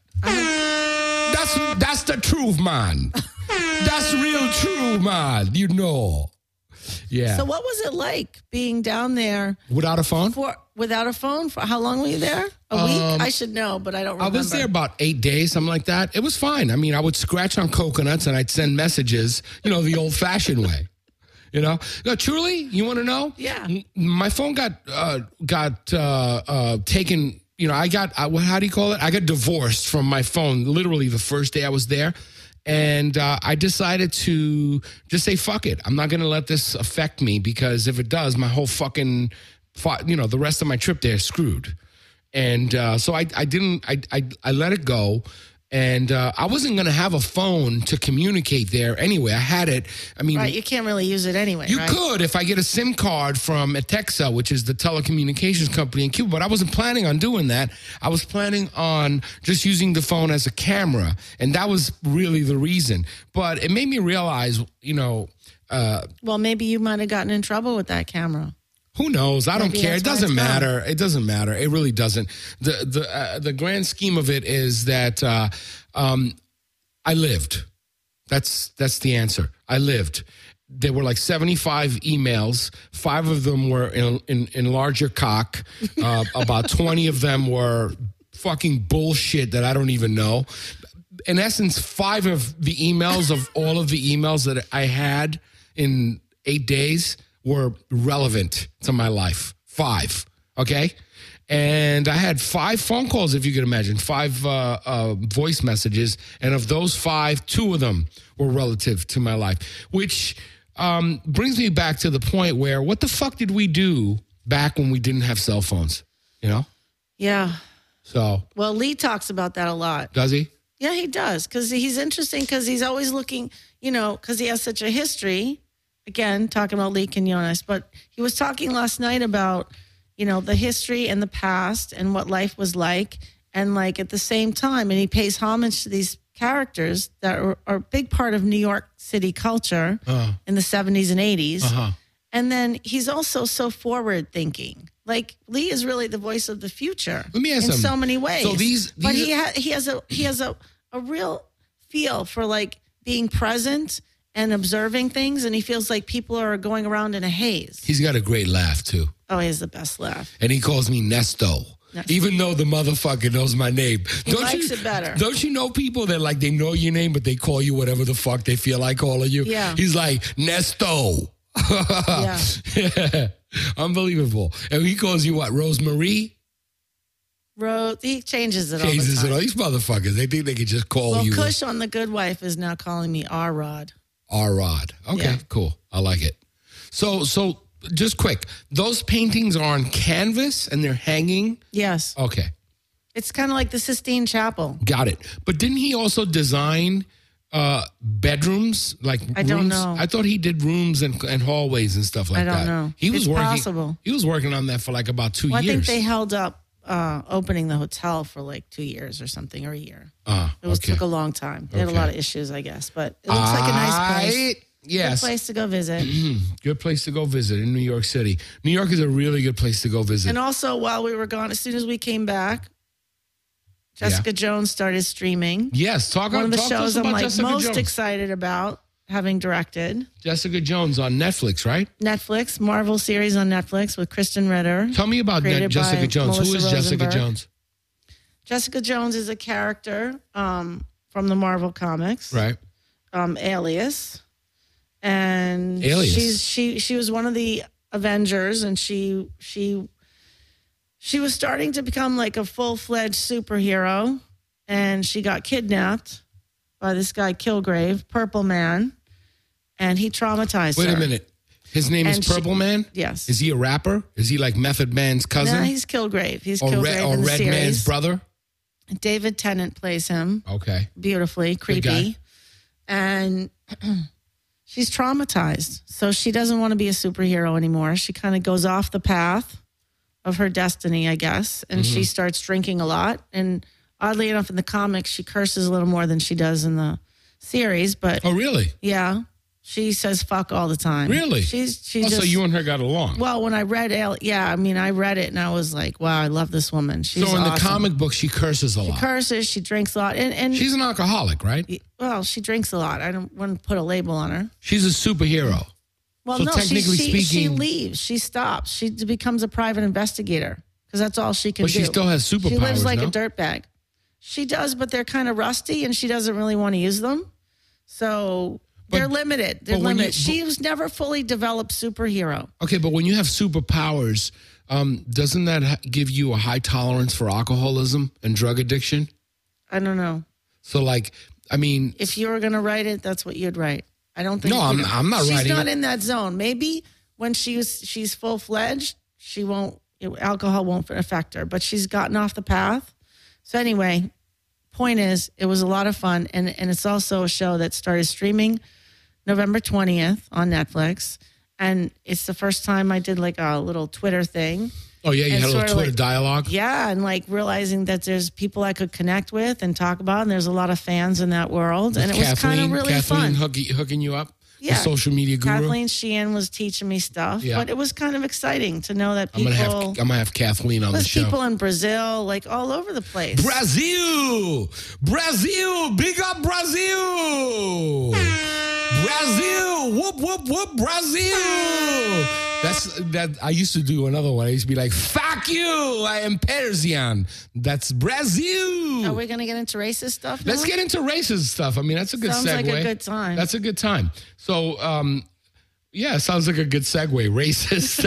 [SPEAKER 2] That's that's the truth, man. That's real true, man. You know. Yeah.
[SPEAKER 3] So what was it like being down there
[SPEAKER 2] Without a phone?
[SPEAKER 3] for without a phone? For how long were you there? A week? I should know, but I don't
[SPEAKER 2] I
[SPEAKER 3] remember.
[SPEAKER 2] was there about eight days, something like that. It was fine. I mean, I would scratch on coconuts and I'd send messages, you know, the old fashioned way. You know, no, truly, you want to know?
[SPEAKER 3] Yeah.
[SPEAKER 2] M- My phone got uh, got uh, uh, taken. You know, I got uh, what? How do you call it? I got divorced from my phone literally the first day I was there, and uh, I decided to just say fuck it. I'm not going to let this affect me because if it does, my whole fucking, fu- you know, the rest of my trip there is screwed. And uh, so I, I didn't. I, I I let it go. And uh, I wasn't going to have a phone to communicate there anyway. I had it. I mean,
[SPEAKER 3] Right, you can't really use it anyway,
[SPEAKER 2] you
[SPEAKER 3] right?
[SPEAKER 2] could if I get a SIM card from Etexa, which is the telecommunications company in Cuba, but I wasn't planning on doing that. I was planning on just using the phone as a camera, and that was really the reason. But it made me realize, you know, uh,
[SPEAKER 3] Well, maybe you might have gotten in trouble with that camera.
[SPEAKER 2] who knows? I don't
[SPEAKER 3] Maybe
[SPEAKER 2] care. It
[SPEAKER 3] that's why
[SPEAKER 2] doesn't
[SPEAKER 3] it's gone.
[SPEAKER 2] matter. It doesn't matter. It really doesn't. The the uh, the grand scheme of it is that uh, um, I lived. That's that's the answer. I lived. There were like seventy-five emails. Five of them were in in, in larger cock. Uh, about twenty of them were fucking bullshit that I don't even know. In essence, five of the emails of all of the emails that I had in eight days were relevant to my life. Five, okay? And I had five phone calls, if you could imagine, five uh, uh, voice messages. And of those five, two of them were relative to my life, which um, brings me back to the point where what the fuck did we do back when we didn't have cell phones, you know?
[SPEAKER 3] Yeah.
[SPEAKER 2] So,
[SPEAKER 3] Well, Lee talks about that a lot.
[SPEAKER 2] does he?
[SPEAKER 3] Yeah, he does. Because he's interesting because he's always looking, you know, because he has such a history. Again, talking about Lee Quinones. But he was talking last night about, you know, the history and the past and what life was like. And like at the same time, and he pays homage to these characters that are, are a big part of New York City culture
[SPEAKER 2] Uh,
[SPEAKER 3] in the seventies and eighties.
[SPEAKER 2] uh-huh.
[SPEAKER 3] And then he's also so forward thinking. Like Lee is really the voice of the future.
[SPEAKER 2] Let me ask
[SPEAKER 3] in
[SPEAKER 2] something.
[SPEAKER 3] so many ways.
[SPEAKER 2] So these-
[SPEAKER 3] but
[SPEAKER 2] these-
[SPEAKER 3] he ha- he has a he has a, a real feel for like being present and observing things, and he feels like people are going around in a haze.
[SPEAKER 2] He's got a great laugh, too.
[SPEAKER 3] Oh, he has the best laugh.
[SPEAKER 2] And he calls me Nesto. even though the motherfucker knows my name.
[SPEAKER 3] He
[SPEAKER 2] don't
[SPEAKER 3] likes
[SPEAKER 2] you,
[SPEAKER 3] it better.
[SPEAKER 2] Don't you know people that like they know your name, but they call you whatever the fuck they feel like calling you?
[SPEAKER 3] Yeah.
[SPEAKER 2] He's like, Nesto.
[SPEAKER 3] Yeah.
[SPEAKER 2] Yeah. Unbelievable. And he calls you what, Rosemarie?
[SPEAKER 3] Rose, he changes it
[SPEAKER 2] Changes
[SPEAKER 3] all
[SPEAKER 2] it
[SPEAKER 3] the
[SPEAKER 2] all.
[SPEAKER 3] time.
[SPEAKER 2] These motherfuckers, they think they can just call
[SPEAKER 3] Well,
[SPEAKER 2] you
[SPEAKER 3] Kush on The Good Wife is now calling me R-Rod.
[SPEAKER 2] R-Rod. Okay,
[SPEAKER 3] Yeah.
[SPEAKER 2] cool. I like it. So, so just quick, those paintings are on canvas and they're hanging?
[SPEAKER 3] Yes.
[SPEAKER 2] Okay.
[SPEAKER 3] It's kind of like the Sistine Chapel.
[SPEAKER 2] Got it. But didn't he also design uh, bedrooms? Like
[SPEAKER 3] I don't
[SPEAKER 2] rooms?
[SPEAKER 3] know.
[SPEAKER 2] I thought he did rooms and, and hallways and stuff like
[SPEAKER 3] I don't
[SPEAKER 2] that.
[SPEAKER 3] know.
[SPEAKER 2] He was
[SPEAKER 3] It's
[SPEAKER 2] working.
[SPEAKER 3] possible.
[SPEAKER 2] He was working on that for like about two
[SPEAKER 3] Well, I
[SPEAKER 2] years.
[SPEAKER 3] think they held up uh, opening the hotel for like two years or something, or a year.
[SPEAKER 2] Ah,
[SPEAKER 3] It was
[SPEAKER 2] okay.
[SPEAKER 3] took a long time. They had
[SPEAKER 2] Okay.
[SPEAKER 3] a lot of issues, I guess, but it looks like a nice place.
[SPEAKER 2] I- Yes.
[SPEAKER 3] Good place to go visit.
[SPEAKER 2] Good place to go visit in New York City. New York is a really good place to go visit.
[SPEAKER 3] And also, while we were gone, as soon as we came back, Jessica Jones started streaming.
[SPEAKER 2] yes, talk,
[SPEAKER 3] One of the
[SPEAKER 2] talk to us
[SPEAKER 3] shows I'm
[SPEAKER 2] about
[SPEAKER 3] like
[SPEAKER 2] Jessica
[SPEAKER 3] most
[SPEAKER 2] Jones.
[SPEAKER 3] excited about having directed.
[SPEAKER 2] Jessica Jones on Netflix, right?
[SPEAKER 3] Netflix, Marvel series on Netflix with Kristen Ritter.
[SPEAKER 2] Tell me about
[SPEAKER 3] Created
[SPEAKER 2] Net- Jessica
[SPEAKER 3] by
[SPEAKER 2] Jones. Who is
[SPEAKER 3] Melissa
[SPEAKER 2] Jessica
[SPEAKER 3] Rosenberg.
[SPEAKER 2] Jones?
[SPEAKER 3] Jessica Jones is a character um, from the Marvel comics,
[SPEAKER 2] Right.
[SPEAKER 3] um, Alias, and
[SPEAKER 2] Alias.
[SPEAKER 3] she's she she was one of the Avengers, and she she she was starting to become like a full fledged superhero, and she got kidnapped by this guy Kilgrave, Purple Man, and he traumatized
[SPEAKER 2] Wait
[SPEAKER 3] her.
[SPEAKER 2] a minute. His name
[SPEAKER 3] And
[SPEAKER 2] is
[SPEAKER 3] she-
[SPEAKER 2] Purple Man?
[SPEAKER 3] Yes.
[SPEAKER 2] Is he a rapper? Is he like Method Man's cousin?
[SPEAKER 3] No, he's Kilgrave. He's
[SPEAKER 2] or
[SPEAKER 3] Kilgrave
[SPEAKER 2] Red, or
[SPEAKER 3] in the
[SPEAKER 2] Red
[SPEAKER 3] series.
[SPEAKER 2] Man's brother?
[SPEAKER 3] David Tennant plays him
[SPEAKER 2] Okay.
[SPEAKER 3] beautifully,
[SPEAKER 2] guy.
[SPEAKER 3] creepy, and she's traumatized. So she doesn't want to be a superhero anymore. She kind of goes off the path of her destiny, I guess, and
[SPEAKER 2] Mm-hmm.
[SPEAKER 3] she starts drinking a lot. And oddly enough, in the comics, she curses a little more than she does in the series. But
[SPEAKER 2] Oh, really?
[SPEAKER 3] yeah, she says "fuck" all the time.
[SPEAKER 2] Really?
[SPEAKER 3] She's she
[SPEAKER 2] Oh,
[SPEAKER 3] just.
[SPEAKER 2] so you and her got along.
[SPEAKER 3] well, when I read it, yeah, I mean, I read it and I was like, wow, I love this woman. She's
[SPEAKER 2] so in the
[SPEAKER 3] awesome.
[SPEAKER 2] comic book, she curses a lot.
[SPEAKER 3] curses, she drinks a lot, and and
[SPEAKER 2] She's an alcoholic, right?
[SPEAKER 3] well, she drinks a lot. I don't want to put a label on her.
[SPEAKER 2] She's a superhero.
[SPEAKER 3] Well,
[SPEAKER 2] So
[SPEAKER 3] no, she,
[SPEAKER 2] technically
[SPEAKER 3] she, she
[SPEAKER 2] speaking-
[SPEAKER 3] leaves. She stops. She becomes a private investigator because that's all she can
[SPEAKER 2] But
[SPEAKER 3] do.
[SPEAKER 2] she still has
[SPEAKER 3] She lives
[SPEAKER 2] superpowers,
[SPEAKER 3] like
[SPEAKER 2] no?
[SPEAKER 3] a dirtbag. She does, but they're kind of rusty, and she doesn't really want to use them. So
[SPEAKER 2] But-
[SPEAKER 3] they're limited. They're
[SPEAKER 2] but when you-
[SPEAKER 3] limited. she was never fully developed superhero.
[SPEAKER 2] Okay, but when you have superpowers, um, doesn't that ha- give you a high tolerance for alcoholism and drug addiction?
[SPEAKER 3] I don't know.
[SPEAKER 2] So, like, I mean,
[SPEAKER 3] If you were going to write it, that's what you'd write. I don't think.
[SPEAKER 2] No,
[SPEAKER 3] you
[SPEAKER 2] I'm-
[SPEAKER 3] know.
[SPEAKER 2] I'm not
[SPEAKER 3] she's
[SPEAKER 2] writing
[SPEAKER 3] not
[SPEAKER 2] it.
[SPEAKER 3] in that zone. Maybe when she's she's full fledged, she won't. Alcohol won't affect her. But she's gotten off the path. So anyway, point is, it was a lot of fun, and and it's also a show that started streaming November twentieth on Netflix, and it's the first time I did like a little Twitter thing.
[SPEAKER 2] oh yeah, you
[SPEAKER 3] And
[SPEAKER 2] had a
[SPEAKER 3] sort
[SPEAKER 2] little
[SPEAKER 3] of
[SPEAKER 2] Twitter
[SPEAKER 3] like-
[SPEAKER 2] dialogue.
[SPEAKER 3] Yeah, and like realizing that there's people I could connect with and talk about, and there's a lot of fans in that world, and it was kind of really
[SPEAKER 2] Kathleen
[SPEAKER 3] fun.
[SPEAKER 2] hooking, hooking you up.
[SPEAKER 3] Yeah.
[SPEAKER 2] The social media guru.
[SPEAKER 3] Kathleen Sheehan was teaching me stuff,
[SPEAKER 2] Yeah.
[SPEAKER 3] but it was kind of exciting to know that
[SPEAKER 2] I'm
[SPEAKER 3] people,
[SPEAKER 2] gonna have I'm gonna have Kathleen on the
[SPEAKER 3] there's
[SPEAKER 2] show.
[SPEAKER 3] people in Brazil, like all over the place.
[SPEAKER 2] Brazil, Brazil, big up Brazil, Brazil, whoop whoop whoop, Brazil. That's that. I used to do another one. I used to be like, "Fuck you, I am Persian." That's Brazil.
[SPEAKER 3] Are we going to get into racist stuff now?
[SPEAKER 2] Let's get into racist stuff. I mean, that's a good
[SPEAKER 3] Sounds
[SPEAKER 2] segue.
[SPEAKER 3] like a good time.
[SPEAKER 2] That's a good time. So, um, yeah, sounds like a good segue. Racist.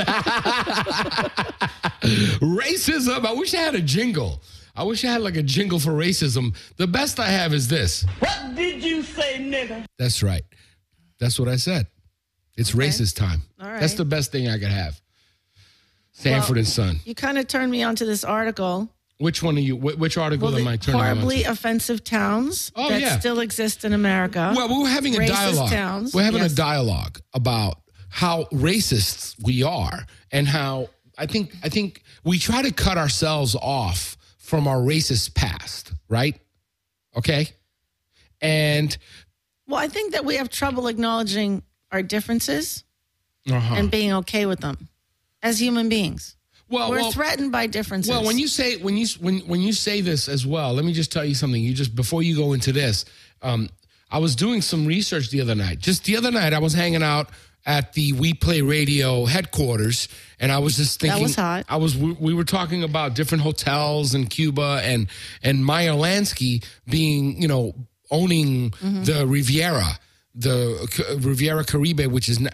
[SPEAKER 2] Racism. I wish I had a jingle. I wish I had like a jingle for racism. The best I have is this.
[SPEAKER 5] What did you say, nigga?
[SPEAKER 2] That's right. That's what I said. It's racist time.
[SPEAKER 3] All right.
[SPEAKER 2] That's the best thing I could have. Sanford
[SPEAKER 3] Well,
[SPEAKER 2] and Son.
[SPEAKER 3] You kind of turned me onto this article.
[SPEAKER 2] Which one are you? wh- Which article
[SPEAKER 3] Well,
[SPEAKER 2] am I
[SPEAKER 3] the
[SPEAKER 2] turning you on
[SPEAKER 3] horribly
[SPEAKER 2] to?
[SPEAKER 3] offensive towns
[SPEAKER 2] Oh,
[SPEAKER 3] that
[SPEAKER 2] yeah.
[SPEAKER 3] still exist in America.
[SPEAKER 2] Well, we were having a
[SPEAKER 3] Racist
[SPEAKER 2] dialogue.
[SPEAKER 3] towns,
[SPEAKER 2] We're having
[SPEAKER 3] yes.
[SPEAKER 2] a dialogue about how racist we are and how I think I think we try to cut ourselves off from our racist past, right? Okay? And
[SPEAKER 3] Well, I think that we have trouble acknowledging our differences
[SPEAKER 2] uh-huh.
[SPEAKER 3] and being okay with them as human beings.
[SPEAKER 2] well,
[SPEAKER 3] We're
[SPEAKER 2] well,
[SPEAKER 3] threatened by differences.
[SPEAKER 2] well, when you say when you when when you say this as well, let me just tell you something. You just before you go into this, um, I was doing some research the other night. Just the other night, I was hanging out at the We Play Radio headquarters, and I was just thinking.
[SPEAKER 3] That was hot.
[SPEAKER 2] I was. We, we were talking about different hotels in Cuba, and and Meyer Lansky being, you know, owning mm-hmm. the Riviera, the C- Riviera Caribe, which is not,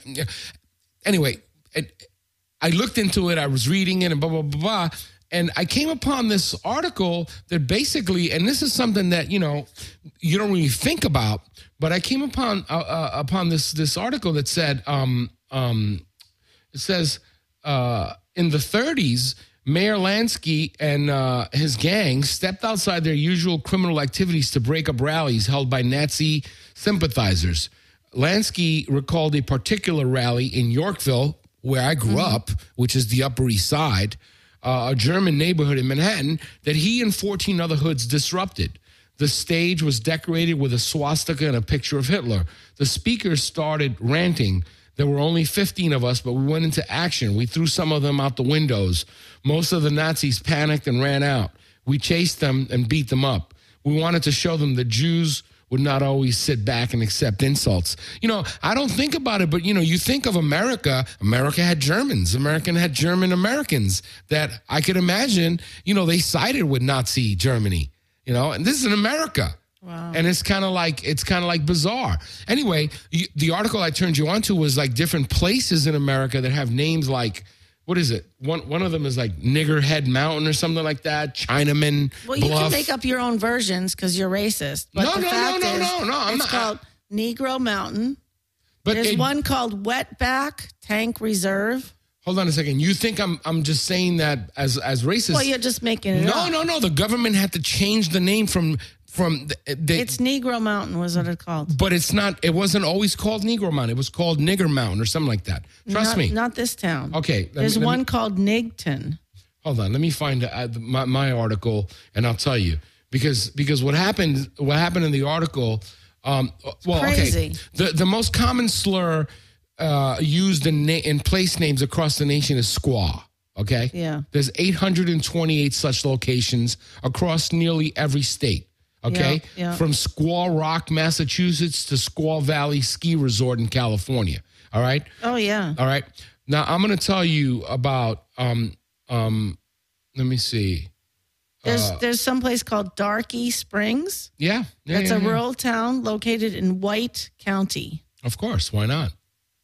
[SPEAKER 2] anyway. It, I looked into it. I was reading it, and blah blah blah blah. And I came upon this article that basically, and this is something that, you know, you don't really think about, but I came upon uh, uh, upon this this article that said, um, um, it says uh, in the thirties, Mayor Lansky and uh, his gang stepped outside their usual criminal activities to break up rallies held by Nazi sympathizers. Lansky recalled a particular rally in Yorkville, where I grew mm-hmm. up, which is the Upper East Side, Uh, a German neighborhood in Manhattan, that he and fourteen other hoods disrupted. The stage was decorated with a swastika and a picture of Hitler. The speakers started ranting. There were only fifteen of us, but we went into action. We threw some of them out the windows. Most of the Nazis panicked and ran out. We chased them and beat them up. We wanted to show them that Jews would not always sit back and accept insults. You know, I don't think about it, but, you know, you think of America. America had Germans. America had German Americans that I could imagine, you know, they sided with Nazi Germany, you know, and this is in America.
[SPEAKER 3] Wow.
[SPEAKER 2] And it's kind of like, it's kind of like bizarre. Anyway, you, the article I turned you on to was like different places in America that have names like, what is it? One one of them is like Niggerhead Mountain or something like that. Chinaman
[SPEAKER 3] Well, you
[SPEAKER 2] Bluff.
[SPEAKER 3] can make up your own versions because you're racist. But
[SPEAKER 2] No,
[SPEAKER 3] the
[SPEAKER 2] no,
[SPEAKER 3] fact
[SPEAKER 2] no, no,
[SPEAKER 3] is,
[SPEAKER 2] no, no, I'm
[SPEAKER 3] it's
[SPEAKER 2] not-
[SPEAKER 3] called Negro Mountain.
[SPEAKER 2] But
[SPEAKER 3] There's
[SPEAKER 2] it-
[SPEAKER 3] one called Wetback Tank Reserve.
[SPEAKER 2] Hold on a second. You think I'm I'm just saying that as as racist?
[SPEAKER 3] Well, you're just making it
[SPEAKER 2] no,
[SPEAKER 3] up.
[SPEAKER 2] no, no. The government had to change the name from from the, the,
[SPEAKER 3] It's Negro Mountain was what it's called.
[SPEAKER 2] but it's not. It wasn't always called Negro Mountain. It was called Nigger Mountain or something like that. Trust
[SPEAKER 3] not,
[SPEAKER 2] me.
[SPEAKER 3] Not this town.
[SPEAKER 2] Okay, let me-
[SPEAKER 3] There's
[SPEAKER 2] let me-
[SPEAKER 3] one called Nigton.
[SPEAKER 2] Hold on. Let me find uh, my, my article and I'll tell you because because what happened what happened in the article. Um, well,
[SPEAKER 3] crazy.
[SPEAKER 2] okay. The the most common slur uh, used in na- in place names across the nation is squaw. Okay.
[SPEAKER 3] Yeah.
[SPEAKER 2] There's eight hundred twenty-eight such locations across nearly every state. Okay.
[SPEAKER 3] Yeah, yeah.
[SPEAKER 2] From Squaw Rock, Massachusetts to Squaw Valley Ski Resort in California. All right.
[SPEAKER 3] Oh, yeah.
[SPEAKER 2] All right. Now I'm going to tell you about. Um, um, let me see.
[SPEAKER 3] There's
[SPEAKER 2] Uh,
[SPEAKER 3] there's some place called Darky Springs.
[SPEAKER 2] Yeah. yeah
[SPEAKER 3] That's
[SPEAKER 2] yeah,
[SPEAKER 3] a
[SPEAKER 2] yeah.
[SPEAKER 3] rural town located in White County.
[SPEAKER 2] Of course. Why not?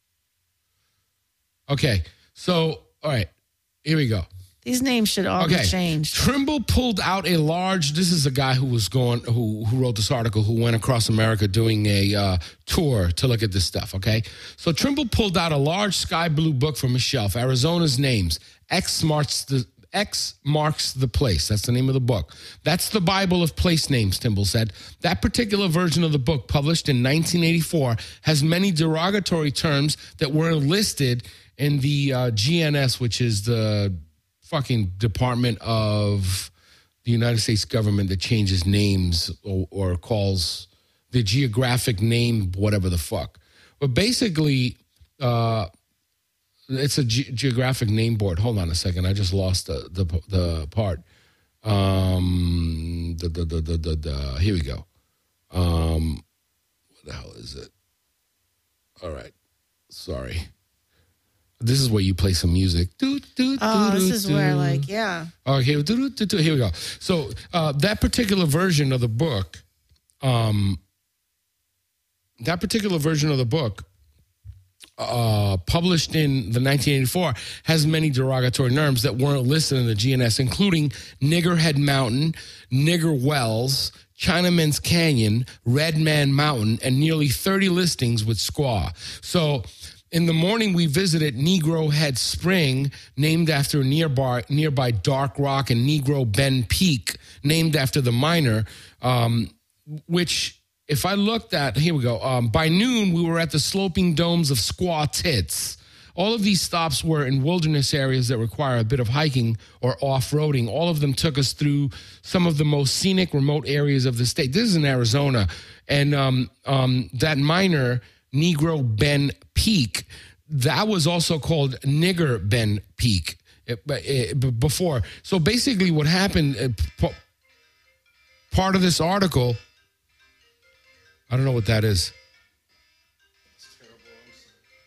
[SPEAKER 2] Okay. So, all right. Here we go.
[SPEAKER 3] These names should all
[SPEAKER 2] Okay.
[SPEAKER 3] be changed.
[SPEAKER 2] Trimble pulled out a large. This is a guy who was going, who who wrote this article, who went across America doing a uh, tour to look at this stuff. Okay, so Trimble pulled out a large sky blue book from his shelf. Arizona's names. X marks the X marks the place. That's the name of the book. That's the Bible of place names, Trimble said. That particular version of the book, published in nineteen eighty-four, has many derogatory terms that were listed in the uh, G N S, which is the fucking Department of the United States government that changes names or, or calls the geographic name whatever the fuck. But basically, uh, it's a ge- geographic name board. Hold on a second. I just lost the the, the part. Um, the, the, the, the, the, the, here we go. Um, what the hell is it? All right. Sorry. This is where you play some music. Do, do,
[SPEAKER 3] Oh,
[SPEAKER 2] do,
[SPEAKER 3] this
[SPEAKER 2] do,
[SPEAKER 3] is
[SPEAKER 2] do.
[SPEAKER 3] where, like, yeah.
[SPEAKER 2] Okay, do, do, do, do. Here we go. So uh, that particular version of the book, um, that particular version of the book, uh, published in the nineteen eighty-four, has many derogatory terms that weren't listed in the G N S, including Niggerhead Mountain, Nigger Wells, Chinaman's Canyon, Red Man Mountain, and nearly thirty listings with squaw. So in the morning, we visited Negro Head Spring, named after nearby, nearby Dark Rock, and Negro Bend Peak, named after the miner, um, which, if I looked at, here we go. Um, by noon, we were at the sloping domes of Squaw Tits. All of these stops were in wilderness areas that require a bit of hiking or off-roading. All of them took us through some of the most scenic, remote areas of the state. This is in Arizona. And um, um, that miner, Negro Bend Peak, that was also called Nigger Bend Peak it, it, before. So basically what happened, uh, p- part of this article, I don't know what that is.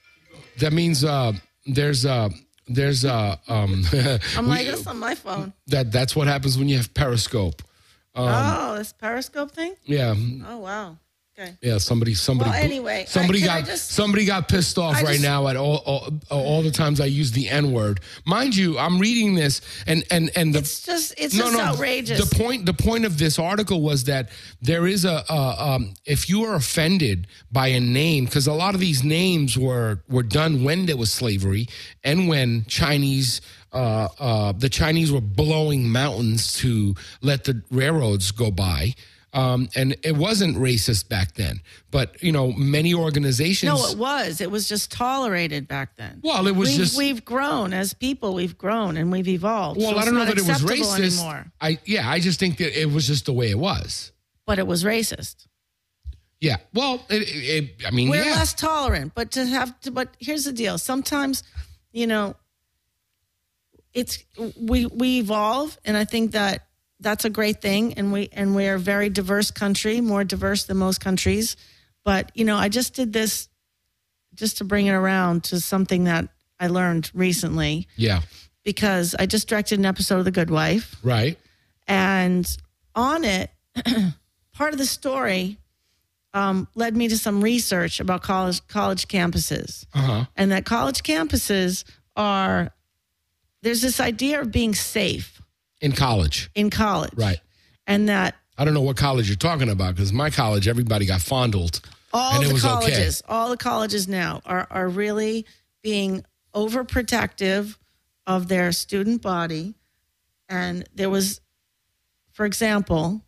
[SPEAKER 2] That means uh, there's uh, there's uh, um,
[SPEAKER 3] I'm
[SPEAKER 2] we-
[SPEAKER 3] like this on my phone.
[SPEAKER 2] that that's what happens when you have Periscope.
[SPEAKER 3] oh, this Periscope thing?
[SPEAKER 2] Yeah,
[SPEAKER 3] Oh, wow. Okay.
[SPEAKER 2] yeah. Somebody, somebody.
[SPEAKER 3] Well, anyway,
[SPEAKER 2] somebody
[SPEAKER 3] I- can I
[SPEAKER 2] got
[SPEAKER 3] just-
[SPEAKER 2] somebody got pissed off
[SPEAKER 3] I
[SPEAKER 2] right
[SPEAKER 3] just-
[SPEAKER 2] now at all, all all the times I use the N word. Mind you, I'm reading this, and and and the
[SPEAKER 3] It's just, it's just outrageous.
[SPEAKER 2] The point, the point of this article was that there is a, uh, um, if you are offended by a name, because a lot of these names were were done when there was slavery and when Chinese, uh, uh, the Chinese were blowing mountains to let the railroads go by. Um, and it wasn't racist back then, but you know, many organizations.
[SPEAKER 3] No, it was. It was just tolerated back then.
[SPEAKER 2] Well, it was
[SPEAKER 3] we've,
[SPEAKER 2] just-
[SPEAKER 3] we've grown as people. We've grown and we've evolved.
[SPEAKER 2] Well,
[SPEAKER 3] So
[SPEAKER 2] I
[SPEAKER 3] it's
[SPEAKER 2] don't know
[SPEAKER 3] not
[SPEAKER 2] that it was
[SPEAKER 3] acceptable
[SPEAKER 2] racist.
[SPEAKER 3] anymore.
[SPEAKER 2] I yeah, I just think that it was just the way it was.
[SPEAKER 3] But it was racist.
[SPEAKER 2] Yeah. Well, it, it, I mean,
[SPEAKER 3] We're
[SPEAKER 2] yeah.
[SPEAKER 3] less tolerant, but to have to. But here's the deal. Sometimes, you know, it's we we evolve, and I think that that's a great thing. And we and we're a very diverse country, more diverse than most countries. But you know, I just did this just to bring it around to something that I learned recently
[SPEAKER 2] Yeah.
[SPEAKER 3] because I just directed an episode of The Good Wife.
[SPEAKER 2] Right.
[SPEAKER 3] And on it, part of the story um, led me to some research about college college campuses,
[SPEAKER 2] Uh huh.
[SPEAKER 3] and that college campuses are there's this idea of being safe
[SPEAKER 2] In college.
[SPEAKER 3] in college,
[SPEAKER 2] Right.
[SPEAKER 3] And that
[SPEAKER 2] I don't know what college you're talking about because my college, everybody got fondled.
[SPEAKER 3] all
[SPEAKER 2] and it
[SPEAKER 3] the
[SPEAKER 2] was
[SPEAKER 3] colleges, all the colleges now are are really being overprotective of their student body. And there was, for example,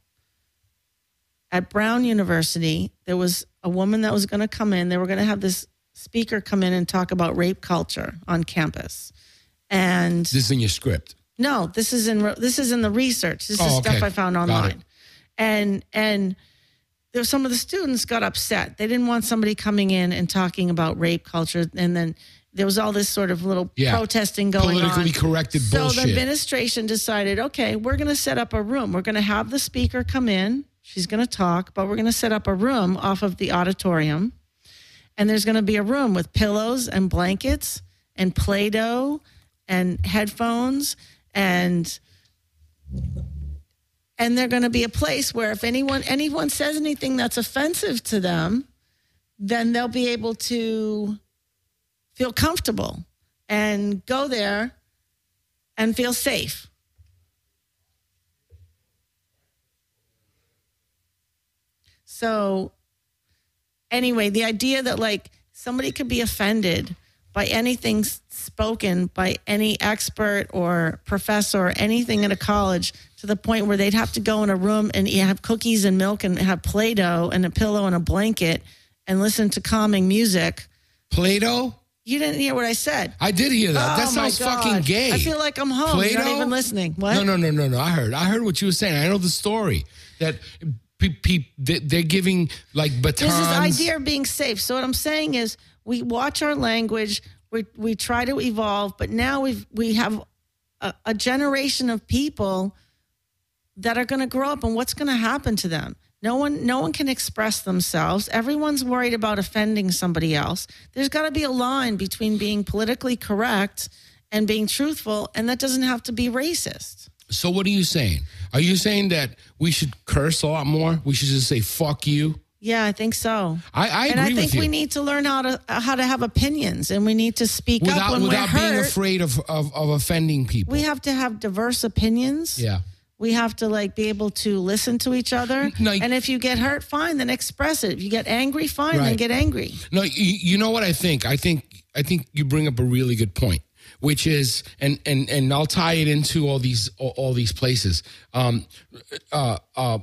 [SPEAKER 3] at Brown University, there was a woman that was going to come in. They were going to have this speaker come in and talk about rape culture on campus. And
[SPEAKER 2] This is in your script.
[SPEAKER 3] no, this is in this is in the research. This is
[SPEAKER 2] Oh,
[SPEAKER 3] stuff
[SPEAKER 2] okay.
[SPEAKER 3] I found
[SPEAKER 2] Got it.
[SPEAKER 3] online. And and there some of the students got upset. They didn't want somebody coming in and talking about rape culture. And then there was all this sort of little
[SPEAKER 2] Yeah.
[SPEAKER 3] protesting going
[SPEAKER 2] Politically
[SPEAKER 3] on.
[SPEAKER 2] corrected
[SPEAKER 3] so
[SPEAKER 2] bullshit.
[SPEAKER 3] the administration decided, okay, we're going to set up a room. We're going to have the speaker come in. She's going to talk, but we're going to set up a room off of the auditorium. And there's going to be a room with pillows and blankets and Play-Doh and headphones and and they're going to be a place where if anyone anyone says anything that's offensive to them, then they'll be able to feel comfortable and go there and feel safe. So anyway, the idea that like somebody could be offended by anything s- spoken by any expert or professor or anything in a college to the point where they'd have to go in a room and you have cookies and milk and have Play-Doh and a pillow and a blanket and listen to calming music.
[SPEAKER 2] Play-Doh?
[SPEAKER 3] You didn't hear what I said.
[SPEAKER 2] I did hear that. that
[SPEAKER 3] Oh, my
[SPEAKER 2] sounds
[SPEAKER 3] God.
[SPEAKER 2] fucking gay.
[SPEAKER 3] I feel like I'm home. You're not
[SPEAKER 2] Play-Doh?
[SPEAKER 3] even listening. What?
[SPEAKER 2] No, no, no, no, no. I heard. I heard what you were saying. I know the story that pe- pe- they- they're giving like batons.
[SPEAKER 3] There's this idea of being safe. So what I'm saying is we watch our language, we we try to evolve, but now we've we have a, a generation of people that are going to grow up, and what's going to happen to them? No one no one can express themselves. Everyone's worried about offending somebody else. There's got to be a line between being politically correct and being truthful, and that doesn't have to be racist.
[SPEAKER 2] So what are you saying? Are you saying that we should curse a lot more? We should just say "fuck you"?
[SPEAKER 3] Yeah, I think so.
[SPEAKER 2] I, I
[SPEAKER 3] and
[SPEAKER 2] agree
[SPEAKER 3] I think
[SPEAKER 2] with you.
[SPEAKER 3] we need to learn how to how to have opinions, and we need to speak up
[SPEAKER 2] without
[SPEAKER 3] when
[SPEAKER 2] without
[SPEAKER 3] we're
[SPEAKER 2] being
[SPEAKER 3] hurt.
[SPEAKER 2] afraid of, of of offending people.
[SPEAKER 3] We have to have diverse opinions.
[SPEAKER 2] yeah.
[SPEAKER 3] We have to like be able to listen to each other.
[SPEAKER 2] No,
[SPEAKER 3] and if you get hurt, fine, then express it. If you get angry, fine, then
[SPEAKER 2] Right.
[SPEAKER 3] get angry.
[SPEAKER 2] No, you, you know what I think? I think I think you bring up a really good point, which is, and and and I'll tie it into all these all, all these places. Um, uh, uh,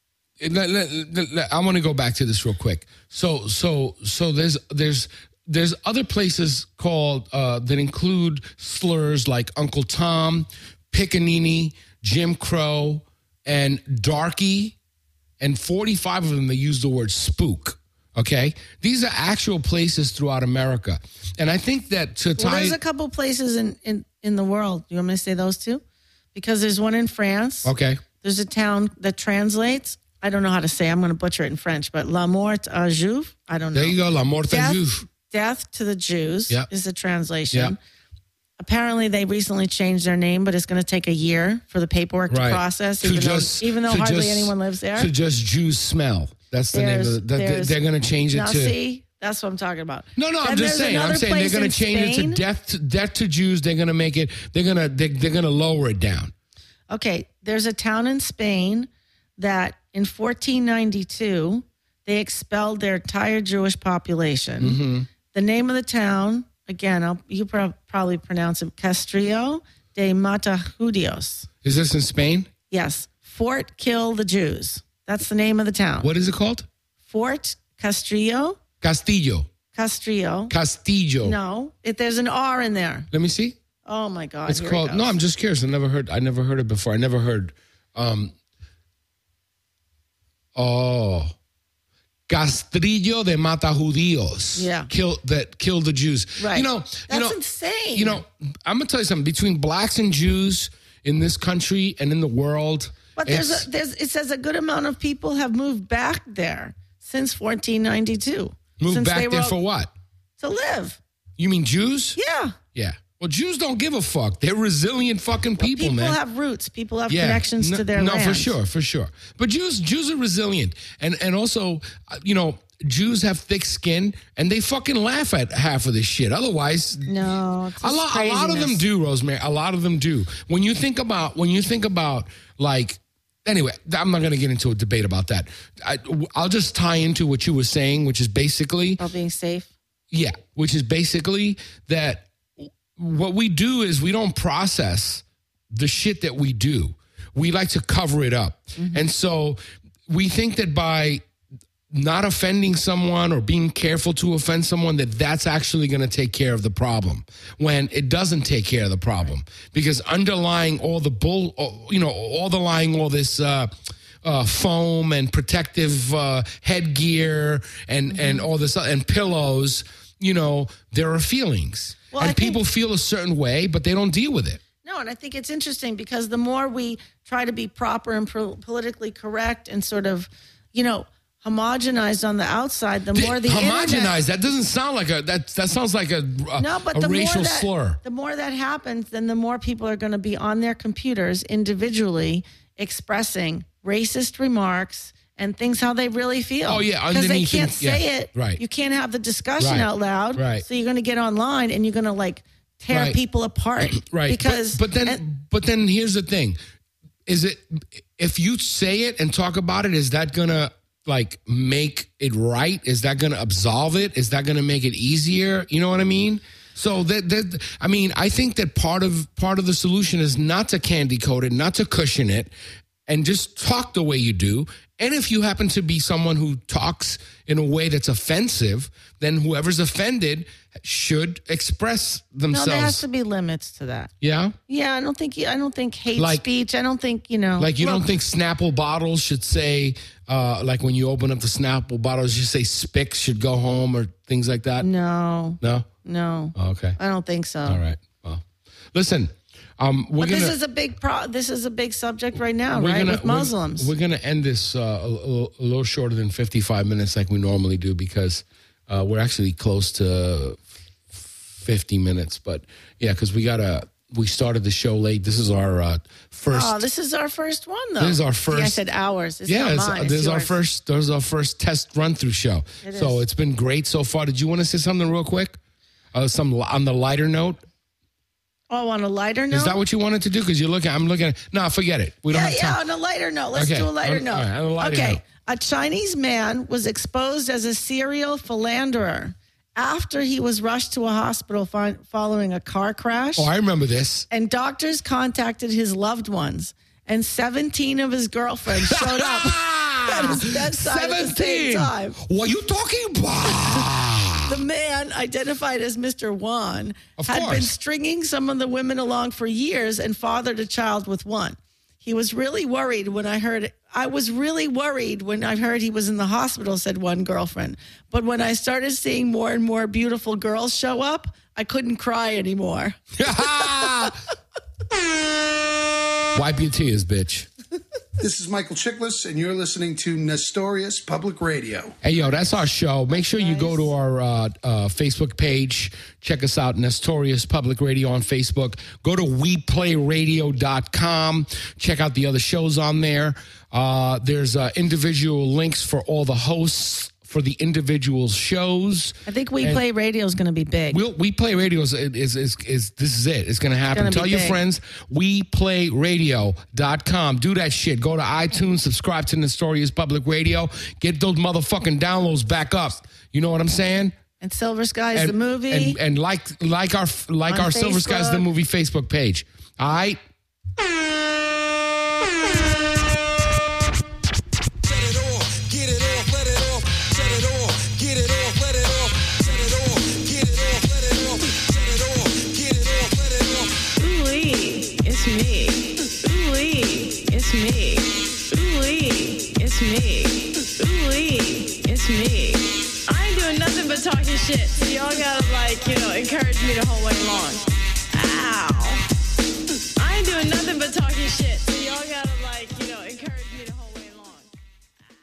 [SPEAKER 2] let- let- let- let- I want to go back to this real quick. So so so there's there's there's other places called uh, that include slurs like Uncle Tom, Pickaninny, Jim Crow, and Darky, and forty-five of them they use the word spook. Okay, these are actual places throughout America, and I think that to
[SPEAKER 3] Well,
[SPEAKER 2] tie.
[SPEAKER 3] there's a couple places in, in, in the world. You want me to say those two? Because there's one in France.
[SPEAKER 2] okay,
[SPEAKER 3] There's a town that translates. I don't know how to say. I'm going to butcher it in French, but La Mort à Juve. I don't know.
[SPEAKER 2] there you go, La Morte
[SPEAKER 3] Death,
[SPEAKER 2] Juve.
[SPEAKER 3] Death to the Jews
[SPEAKER 2] Yep.
[SPEAKER 3] is the translation.
[SPEAKER 2] Yep.
[SPEAKER 3] Apparently, they recently changed their name, but it's going to take a year for the paperwork
[SPEAKER 2] Right.
[SPEAKER 3] to process,
[SPEAKER 2] To
[SPEAKER 3] even
[SPEAKER 2] just-
[SPEAKER 3] though, even though
[SPEAKER 2] to
[SPEAKER 3] hardly
[SPEAKER 2] just-
[SPEAKER 3] anyone lives there.
[SPEAKER 2] To just Jews smell. That's the name of
[SPEAKER 3] There's-
[SPEAKER 2] the. That,
[SPEAKER 3] there's-
[SPEAKER 2] they're going to change it
[SPEAKER 3] now,
[SPEAKER 2] to.
[SPEAKER 3] see, that's what I'm talking about.
[SPEAKER 2] No, no, I'm
[SPEAKER 3] Then
[SPEAKER 2] just
[SPEAKER 3] there's
[SPEAKER 2] saying. I'm
[SPEAKER 3] another
[SPEAKER 2] saying they're
[SPEAKER 3] place
[SPEAKER 2] going
[SPEAKER 3] in
[SPEAKER 2] to change
[SPEAKER 3] Spain.
[SPEAKER 2] it to death, to death to Jews. They're going to make it. They're going to. They, they're going to lower it down.
[SPEAKER 3] Okay, there's a town in Spain that in fourteen ninety-two they expelled their entire Jewish population.
[SPEAKER 2] Mm-hmm.
[SPEAKER 3] The name of the town, again, I'll, you pro- probably pronounce it Castrillo de Matajudios.
[SPEAKER 2] Is this in Spain?
[SPEAKER 3] Yes, Fort Kill the Jews. That's the name of the town.
[SPEAKER 2] What is it called?
[SPEAKER 3] Fort Castrillo,
[SPEAKER 2] Castillo.
[SPEAKER 3] Castrillo.
[SPEAKER 2] Castillo.
[SPEAKER 3] No, it, there's an R in there.
[SPEAKER 2] Let me see.
[SPEAKER 3] Oh my God!
[SPEAKER 2] It's
[SPEAKER 3] here it
[SPEAKER 2] called.
[SPEAKER 3] goes.
[SPEAKER 2] No, I'm just curious. I never heard. I never heard it before. I never heard. Um. Oh. Castrillo de Matajudios.
[SPEAKER 3] Yeah.
[SPEAKER 2] Kill that killed the Jews.
[SPEAKER 3] Right.
[SPEAKER 2] You know.
[SPEAKER 3] That's
[SPEAKER 2] you know,
[SPEAKER 3] insane.
[SPEAKER 2] You know. I'm gonna tell you something. Between blacks and Jews in this country and in the world,
[SPEAKER 3] But there's
[SPEAKER 2] it's-
[SPEAKER 3] a, there's it says a good amount of people have moved back there since fourteen ninety-two.
[SPEAKER 2] moved
[SPEAKER 3] since
[SPEAKER 2] back
[SPEAKER 3] they
[SPEAKER 2] there
[SPEAKER 3] wrote-
[SPEAKER 2] for what?
[SPEAKER 3] to live.
[SPEAKER 2] You mean Jews?
[SPEAKER 3] Yeah.
[SPEAKER 2] Yeah. Well, Jews don't give a fuck. They're resilient fucking people,
[SPEAKER 3] People
[SPEAKER 2] man.
[SPEAKER 3] have roots. People have
[SPEAKER 2] Yeah.
[SPEAKER 3] connections
[SPEAKER 2] no,
[SPEAKER 3] to their
[SPEAKER 2] no,
[SPEAKER 3] land.
[SPEAKER 2] for sure, for sure. But Jews, Jews are resilient, and and also, uh, you know, Jews have thick skin, and they fucking laugh at half of this shit. Otherwise,
[SPEAKER 3] No, it's
[SPEAKER 2] a lot, a lot of them
[SPEAKER 3] craziness.
[SPEAKER 2] do, Rosemary. A lot of them do. When you think about, when you think about, like, anyway, I'm not going to get into a debate about that. I, I'll just tie into what you were saying, which is basically,
[SPEAKER 3] About being safe.
[SPEAKER 2] yeah, which is basically that what we do is we don't process the shit that we do. We like to cover it up. And so we think that by not offending someone or being careful to offend someone, that that's actually going to take care of the problem, when it doesn't take care of the problem. Because underlying all the bull, you know, all the lying all this uh, uh, foam and protective uh, headgear and, and all this, and pillows, you know, there are feelings.
[SPEAKER 3] Well,
[SPEAKER 2] and
[SPEAKER 3] I think-
[SPEAKER 2] people feel a certain way, but they don't deal with it.
[SPEAKER 3] No, and I think it's interesting because the more we try to be proper and pro- politically correct and sort of, you know, homogenized on the outside, the more the
[SPEAKER 2] Homogenized.
[SPEAKER 3] internet-
[SPEAKER 2] That doesn't sound like a that. That sounds like a, a,
[SPEAKER 3] No, but
[SPEAKER 2] a
[SPEAKER 3] the
[SPEAKER 2] racial
[SPEAKER 3] more that,
[SPEAKER 2] slur.
[SPEAKER 3] The more that happens, then the more people are going to be on their computers individually expressing racist remarks and things how they really feel.
[SPEAKER 2] Oh, yeah,
[SPEAKER 3] because they
[SPEAKER 2] underneath
[SPEAKER 3] can't
[SPEAKER 2] them, yeah,
[SPEAKER 3] say it.
[SPEAKER 2] right.
[SPEAKER 3] You can't have the discussion
[SPEAKER 2] Right,
[SPEAKER 3] out loud.
[SPEAKER 2] right.
[SPEAKER 3] So you're going to get online and you're going to like tear
[SPEAKER 2] Right.
[SPEAKER 3] people apart.
[SPEAKER 2] Right.
[SPEAKER 3] Because
[SPEAKER 2] but, but then
[SPEAKER 3] and-
[SPEAKER 2] but then here's the thing. Is it if you say it and talk about it, is that gonna like make it right? Is that gonna absolve it? Is that gonna make it easier? You know what I mean? So that, that I mean, I think that part of part of the solution is not to candy coat it, not to cushion it, and just talk the way you do. And if you happen to be someone who talks in a way that's offensive, then whoever's offended should express
[SPEAKER 3] no,
[SPEAKER 2] themselves.
[SPEAKER 3] there has to be limits to that.
[SPEAKER 2] Yeah?
[SPEAKER 3] Yeah, I don't think I don't think hate
[SPEAKER 2] Like-
[SPEAKER 3] speech. I don't think you know.
[SPEAKER 2] Like you
[SPEAKER 3] look,
[SPEAKER 2] don't think Snapple bottles should say, uh, like when you open up the Snapple bottles, you say Spix should go home or things like that?
[SPEAKER 3] No,
[SPEAKER 2] No?
[SPEAKER 3] no,
[SPEAKER 2] Oh, okay.
[SPEAKER 3] I don't think so.
[SPEAKER 2] All right. Well, listen, um, we're
[SPEAKER 3] But
[SPEAKER 2] gonna
[SPEAKER 3] this is a big pro. This is a big subject right now,
[SPEAKER 2] we're
[SPEAKER 3] right?
[SPEAKER 2] gonna
[SPEAKER 3] With
[SPEAKER 2] we're-
[SPEAKER 3] Muslims.
[SPEAKER 2] We're, gonna end this uh, a, a, a little shorter than fifty-five minutes, like we normally do, because uh, we're actually close to fifty minutes. But yeah, because we gotta. We started the show late. This is our uh, first.
[SPEAKER 3] Oh, this is our first one, though.
[SPEAKER 2] This is our
[SPEAKER 3] See, I
[SPEAKER 2] first-
[SPEAKER 3] said ours. It's
[SPEAKER 2] Yeah,
[SPEAKER 3] not
[SPEAKER 2] it's,
[SPEAKER 3] mine.
[SPEAKER 2] this
[SPEAKER 3] It's
[SPEAKER 2] is our
[SPEAKER 3] yours.
[SPEAKER 2] first. This is our first test run through show.
[SPEAKER 3] It
[SPEAKER 2] so
[SPEAKER 3] is.
[SPEAKER 2] it's been great so far. Did you want to say something real quick? Uh, some on the lighter note.
[SPEAKER 3] Oh, on a lighter note.
[SPEAKER 2] Is that what you wanted to do? Because you're looking. I'm looking. At, no, forget it. We don't
[SPEAKER 3] Yeah,
[SPEAKER 2] have
[SPEAKER 3] yeah.
[SPEAKER 2] time.
[SPEAKER 3] On a lighter note, let's
[SPEAKER 2] Okay,
[SPEAKER 3] do a lighter
[SPEAKER 2] on-
[SPEAKER 3] note.
[SPEAKER 2] all right, on a lighter
[SPEAKER 3] okay,
[SPEAKER 2] note.
[SPEAKER 3] a Chinese man was exposed as a serial philanderer after he was rushed to a hospital fi- following a car crash.
[SPEAKER 2] Oh, I remember this.
[SPEAKER 3] And doctors contacted his loved ones, and seventeen of his girlfriends showed up at his bedside at the same time.
[SPEAKER 2] What are you talking about?
[SPEAKER 3] The man, identified as Mister Wan,
[SPEAKER 2] Of
[SPEAKER 3] had
[SPEAKER 2] course.
[SPEAKER 3] been stringing some of the women along for years and fathered a child with one. He was really worried when I heard I was really worried when I heard he was in the hospital, said one girlfriend. But when I started seeing more and more beautiful girls show up, I couldn't cry anymore.
[SPEAKER 2] Wipe your tears, bitch.
[SPEAKER 6] This is Michael Chiklis, and you're listening to Nestorius Public Radio.
[SPEAKER 2] Hey, yo, that's our show. Make sure you go to our uh, uh, Facebook page. Check us out, Nestorius Public Radio on Facebook. Go to we play radio dot com. Check out the other shows on there. Uh, there's uh, individual links for all the hosts for the individual shows.
[SPEAKER 3] I think We
[SPEAKER 2] and
[SPEAKER 3] Play Radio is going to be big.
[SPEAKER 2] We'll, we Play Radio is, is, is, is, this is it. It's going to happen.
[SPEAKER 3] It's gonna
[SPEAKER 2] Tell
[SPEAKER 3] be
[SPEAKER 2] your
[SPEAKER 3] big.
[SPEAKER 2] friends, we play radio dot com. Do that shit. Go to iTunes, subscribe to Nestorius Public Radio. Get those motherfucking downloads back up. You know what I'm saying?
[SPEAKER 3] And Silver Skies,
[SPEAKER 2] And,
[SPEAKER 3] the movie.
[SPEAKER 2] And, and like like our like
[SPEAKER 3] On
[SPEAKER 2] our Silver Skies, the
[SPEAKER 3] Facebook.
[SPEAKER 2] movie Facebook page. All right?
[SPEAKER 1] Ooh-wee, it's me. Ooh-wee, it's me. Ooh-wee, it's me. Ooh-wee, it's me. I ain't doing nothing but talking shit, so y'all gotta, like, you know, encourage me the whole way long. Ow. I ain't doing nothing but talking shit, so y'all gotta...